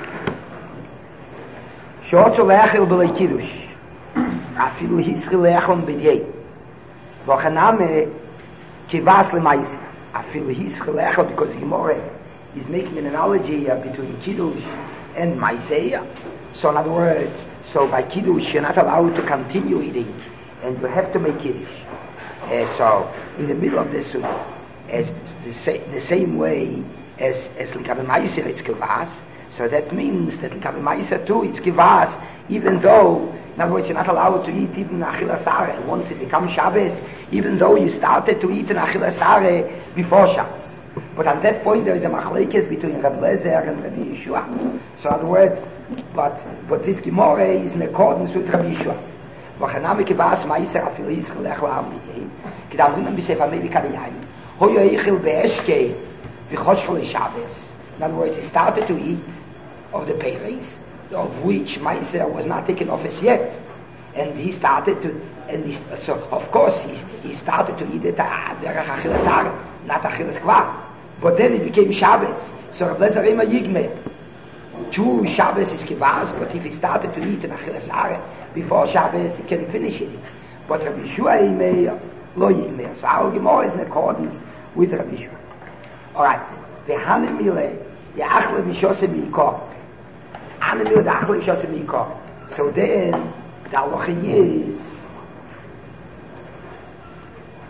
Short Lechel B'Lei Kiddush Afilu Hischel Lechel B'Yei Vochaname Kivas LeMaisi Afilu Hischel Lechel, because Gemara is making an analogy between Kiddush and Maiseiah. So in other words, so by Kiddush you're not allowed to continue eating, and you have to make Kiddush. So in the middle of this sunnah, as the same way as L'Kabel Maiseiah it's Kivas, so that means that L'Kabel Maiseiah too it's Kivas, even though, in other words, you're not allowed to eat even Achilas Areh. Once it becomes Shabbos, even though you started to eat an Achilas Areh before Shabbos. But at that point there is a machlekes between Reb Lezer and Rabbi Yeshua. So in other words, but this Gemara is in accordance with Rabbi Yeshua. V'chanami kibas ma'aser afil yischel lechel ha'amidei k'damrin b'sefer Amerikan yayin hoyo eichel be'eshkei v'choshchel Shabbos. In other words, he started to eat of the peiros, of which Meiser was not taken off as yet, and he started to, so of course he started to eat it derech achilas areh, not achilas kvar, but then it became Shabbos. So Reb Lezer Ema Yigme, true Shabbos is kivas, but if he started to eat an achilas areh before Shabbos, he can finish it. But Rabbi Yeshua Ema lo Yigme. So our Gemara is in accordance with Rabbi Yeshua. All right. V'hanim mileh ya'achle v'shoseh mi'ikor. So then the halacha is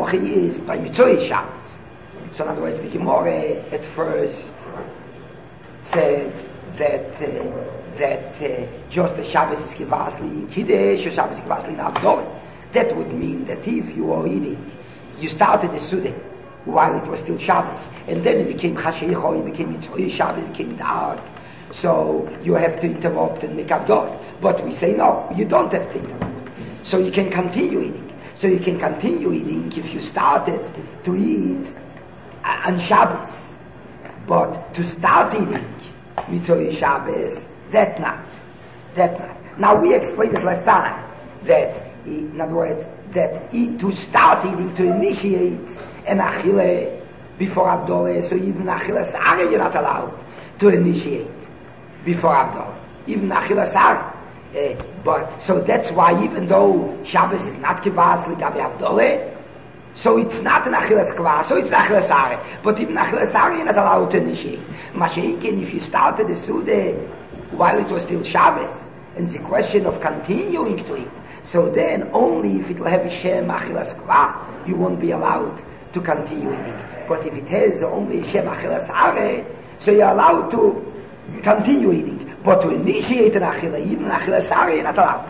halacha is by Mitzvah Shabbos. So in other words, the Gemara at first said that just the Shabbos is Kivasli in Kiddush, or Shabbos is Kivasli in Avdol. That would mean that if you are eating, you started the Suda while it was still Shabbos, and then it became Chashicho, it became Mitzvah Shabbos, it became Da'at. So you have to interrupt and make Avdol. But we say no, you don't have to interrupt. So you can continue eating. So you can continue eating if you started to eat on Shabbos. But to start eating Mitzvah Shabbos, that not. Now we explained this last time, that in other words, that to start eating, to initiate an Achille before Avdol, so even Achille Sare you're not allowed to initiate before Avdol. Even Achille Sare. But so that's why even though Shabbos is not Kivas like Avdol, so it's not an Achilles Kvas, so it's an Achilles Sare. But even Achilles Sare you're not allowed to initiate. Masha'inkin, if you started the Suda while it was still Shabbos, and the question of continuing to eat, so then only if it will have a Shem Achilles Kvas, you won't be allowed to continue eating. But if it has only a Shem Achilles Sare, so you're allowed to continue eating. But to initiate an Achilles, even an Achilles Sare, you're not allowed.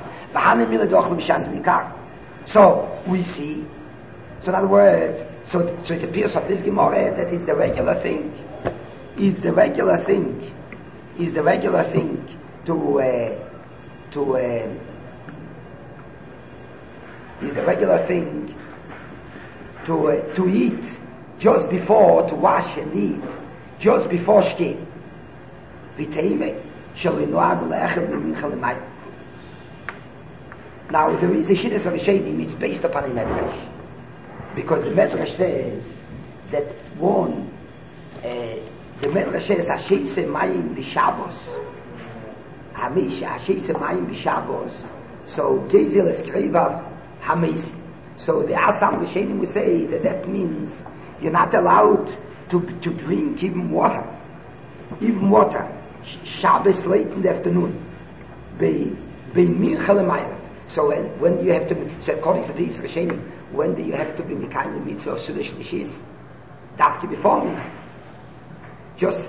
So we see, so in other words, so it appears from this Gemara that is the regular thing. Is the regular thing to eat just before, to wash and eat just before Shkia. Now there is a Shidduch of Rishonim, it's based upon a Medrash, because the Medrash says that one, the Medrash says Hasheise Mayim B'Shabbos, Hasheise Mayim B'Shabbos, so Gezel Eskrevav Hamesi. So the Asam Rishonim will say that means you're not allowed to drink even water, Shabbos late in the afternoon, Bei Mincha L'Mayim. So when do you have to? So according to these Rishonim, when do you have to be Mekayim the mitzvah of Suda Shlishis? Dafke before Mincha. Just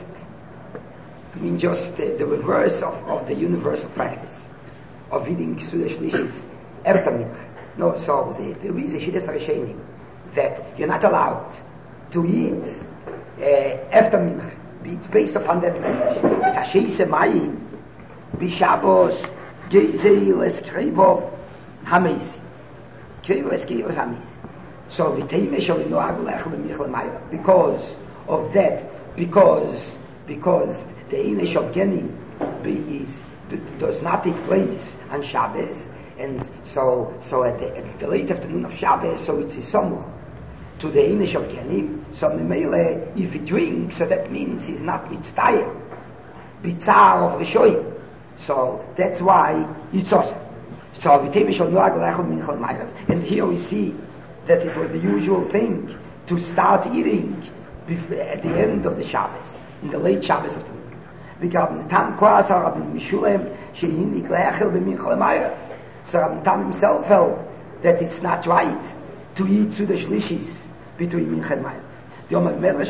the reverse of the universal practice of eating Suda Shlishis after Mincha. No, so the reason Shidduch Rishonim that you're not allowed to eat after Mincha. It's based upon that language. Hasheise Mayim B'Shabbos Gezel Eskrevav Hamesi. Krevav Eskrevav Hamesi. So V'teime Shel Noag Lechem B'Michel Mayim. Because of that, because the Einesh of Genim does not take place on Shabbos, and so at the late afternoon of Shabbos, so it's a Samuch to the Einesh of Genim. So Memele, if he drinks, so that means he's not mitzvah, bitzar of Rishoyim. So that's why it's awesome. So and here we see that it was the usual thing to start eating at the end of the Shabbos, in the late Shabbos afternoon. So Rabbi Tam himself held that it's not right to eat to the Shlishis between Mincha and Mayim. So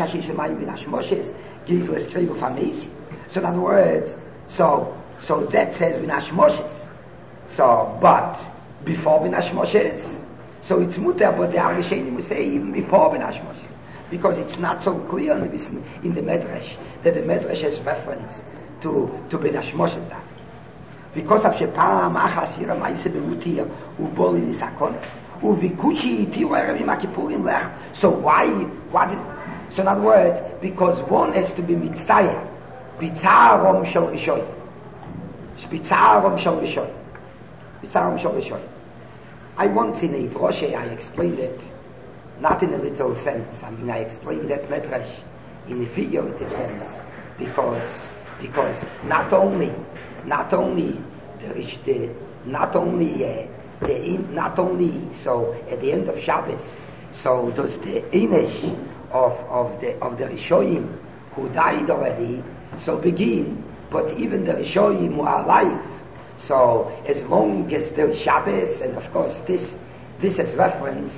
in other words, so that says Binash Moshes. So, but before Binash Moshes, so it's mutter, but the Rishonim will say even before Binash Moshes, because it's not so clear in the Medrash that the Medrash has reference to Binash Moshes. Because of Shepam Achas Yira Ma'aseh Bemutir Uboli Nisakon Uvikuchi Tiwa Rabbi Makipurim Lech. So why? What? So in other words, because one has to be mitzvah, bitzarom shel rishoy, bitzarom shel rishoy, bitzarom shel rishoy. I once in a droshe I explained it, not in a literal sense. I mean I explained that medrash in a figurative sense, because not only so at the end of Shabbos, so does the Einesh of the Rishoyim who died already, so begin, but even the Rishoyim who are alive, so as long as there is Shabbos, and of course this has reference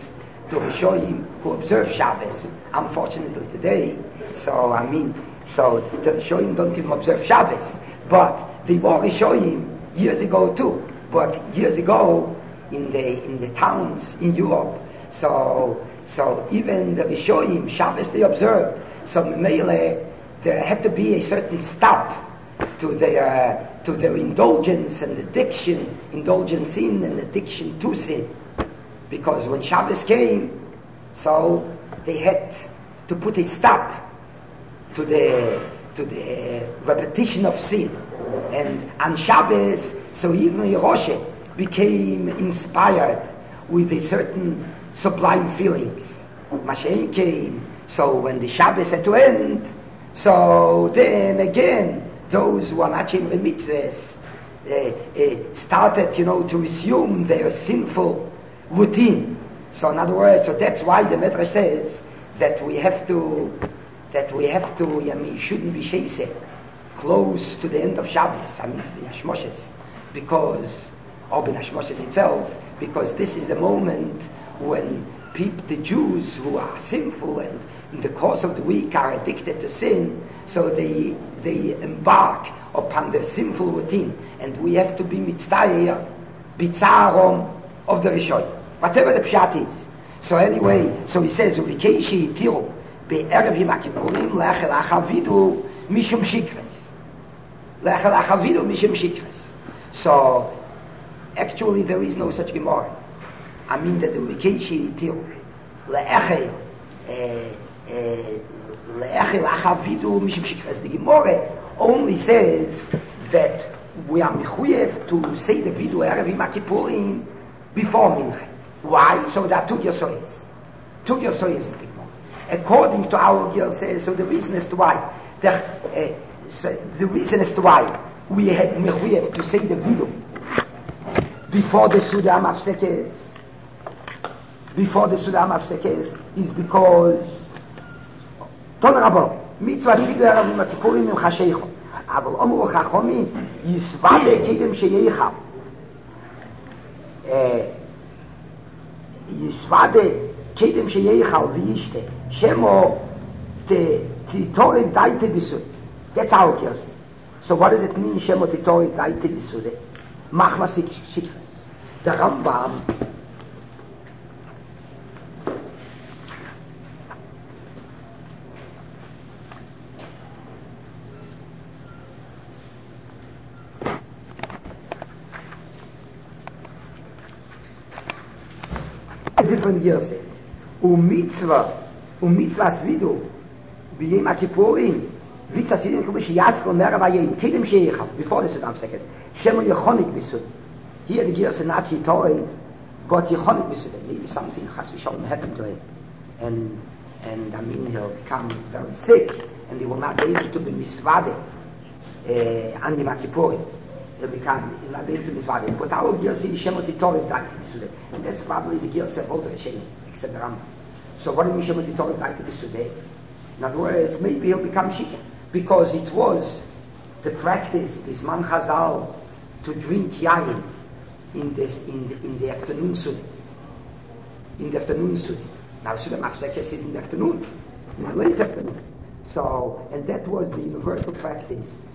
to Rishoyim who observe Shabbos. Unfortunately today, so the Rishoyim don't even observe Shabbos, but they were Rishoyim years ago too. But years ago, in the towns in Europe, so even the Rishoyim Shabbos they observed. So Mele, there had to be a certain stop to their indulgence and addiction, indulgence in and addiction to sin. Because when Shabbos came, so they had to put a stop to the repetition of sin. And on Shabbos, so even Yerusha became inspired with a certain sublime feelings. Mashiach came, so when the Shabbos had to end, so then again, those who are not in the mitzvahs started, to resume their sinful routine. So in other words, so that's why the Medrash says that we have to, shouldn't be sheiseh close to the end of Shabbos, the Hashmoshes, because, or the Hashmoshes itself, because this is the moment when the Jews who are sinful and in the course of the week are addicted to sin, so they embark upon their sinful routine, and we have to be mitzvah, bitzarom of the Rishon, whatever the pshat is. So anyway, so he says, "Ulikeishi itiru be'erev himakipurim le'achel achavidu mishum shikres." Le'achel achavidu mishum shikres. So actually, there is no such gemara. I mean that the Ulikeishi itiru le'achel achavidu mishum shikres. The gemara only says that we are mechuyev to say the vidu erev himakipurim before Mincha. Why? So there are two Gersois. Two Gersois in the Gemara. According to our Gersois, so the reason as to why, the reason as to why we have mechuyev to say the vidu before the Suda Mafsekes, is because Tonarabo, mitzvah vidu erev himakipurim im chasheicho. אבל אמרו חכמים יסבדה קדם שייחב יסבדה קדם שייחב וישתה שמו תיתורם דייטה בסוד. That's our case. So what does it mean שמו תיתורם דייטה בסוד? מחמא שיקרס. The Rambam different years. Mitzvahs vidu b'yom Kippurim, mitzvahs vidu kubish yaskol meravayim kedem sheyichav before the Sudam seconds. Shemo yechonik b'sud. Here the gears are not Torah, but yechonik b'sud. Maybe something chas v'shalom happened to him, and he'll become very sick, and he will not be able to be misvade on Yom Kippurim. He'll not be able to be misvade. But our gears is Shemo Torah b'sud. And that's probably the gears of all the Rishonim, except the Rambam. So what do we Shemo Torah b'sud? In other words, maybe he'll become shikah, because it was the practice, this man Chazal, to drink yain in the afternoon Suda. In the afternoon Suda. Now Suda Mafsekes is in the afternoon, in the late afternoon. So, and that was the universal practice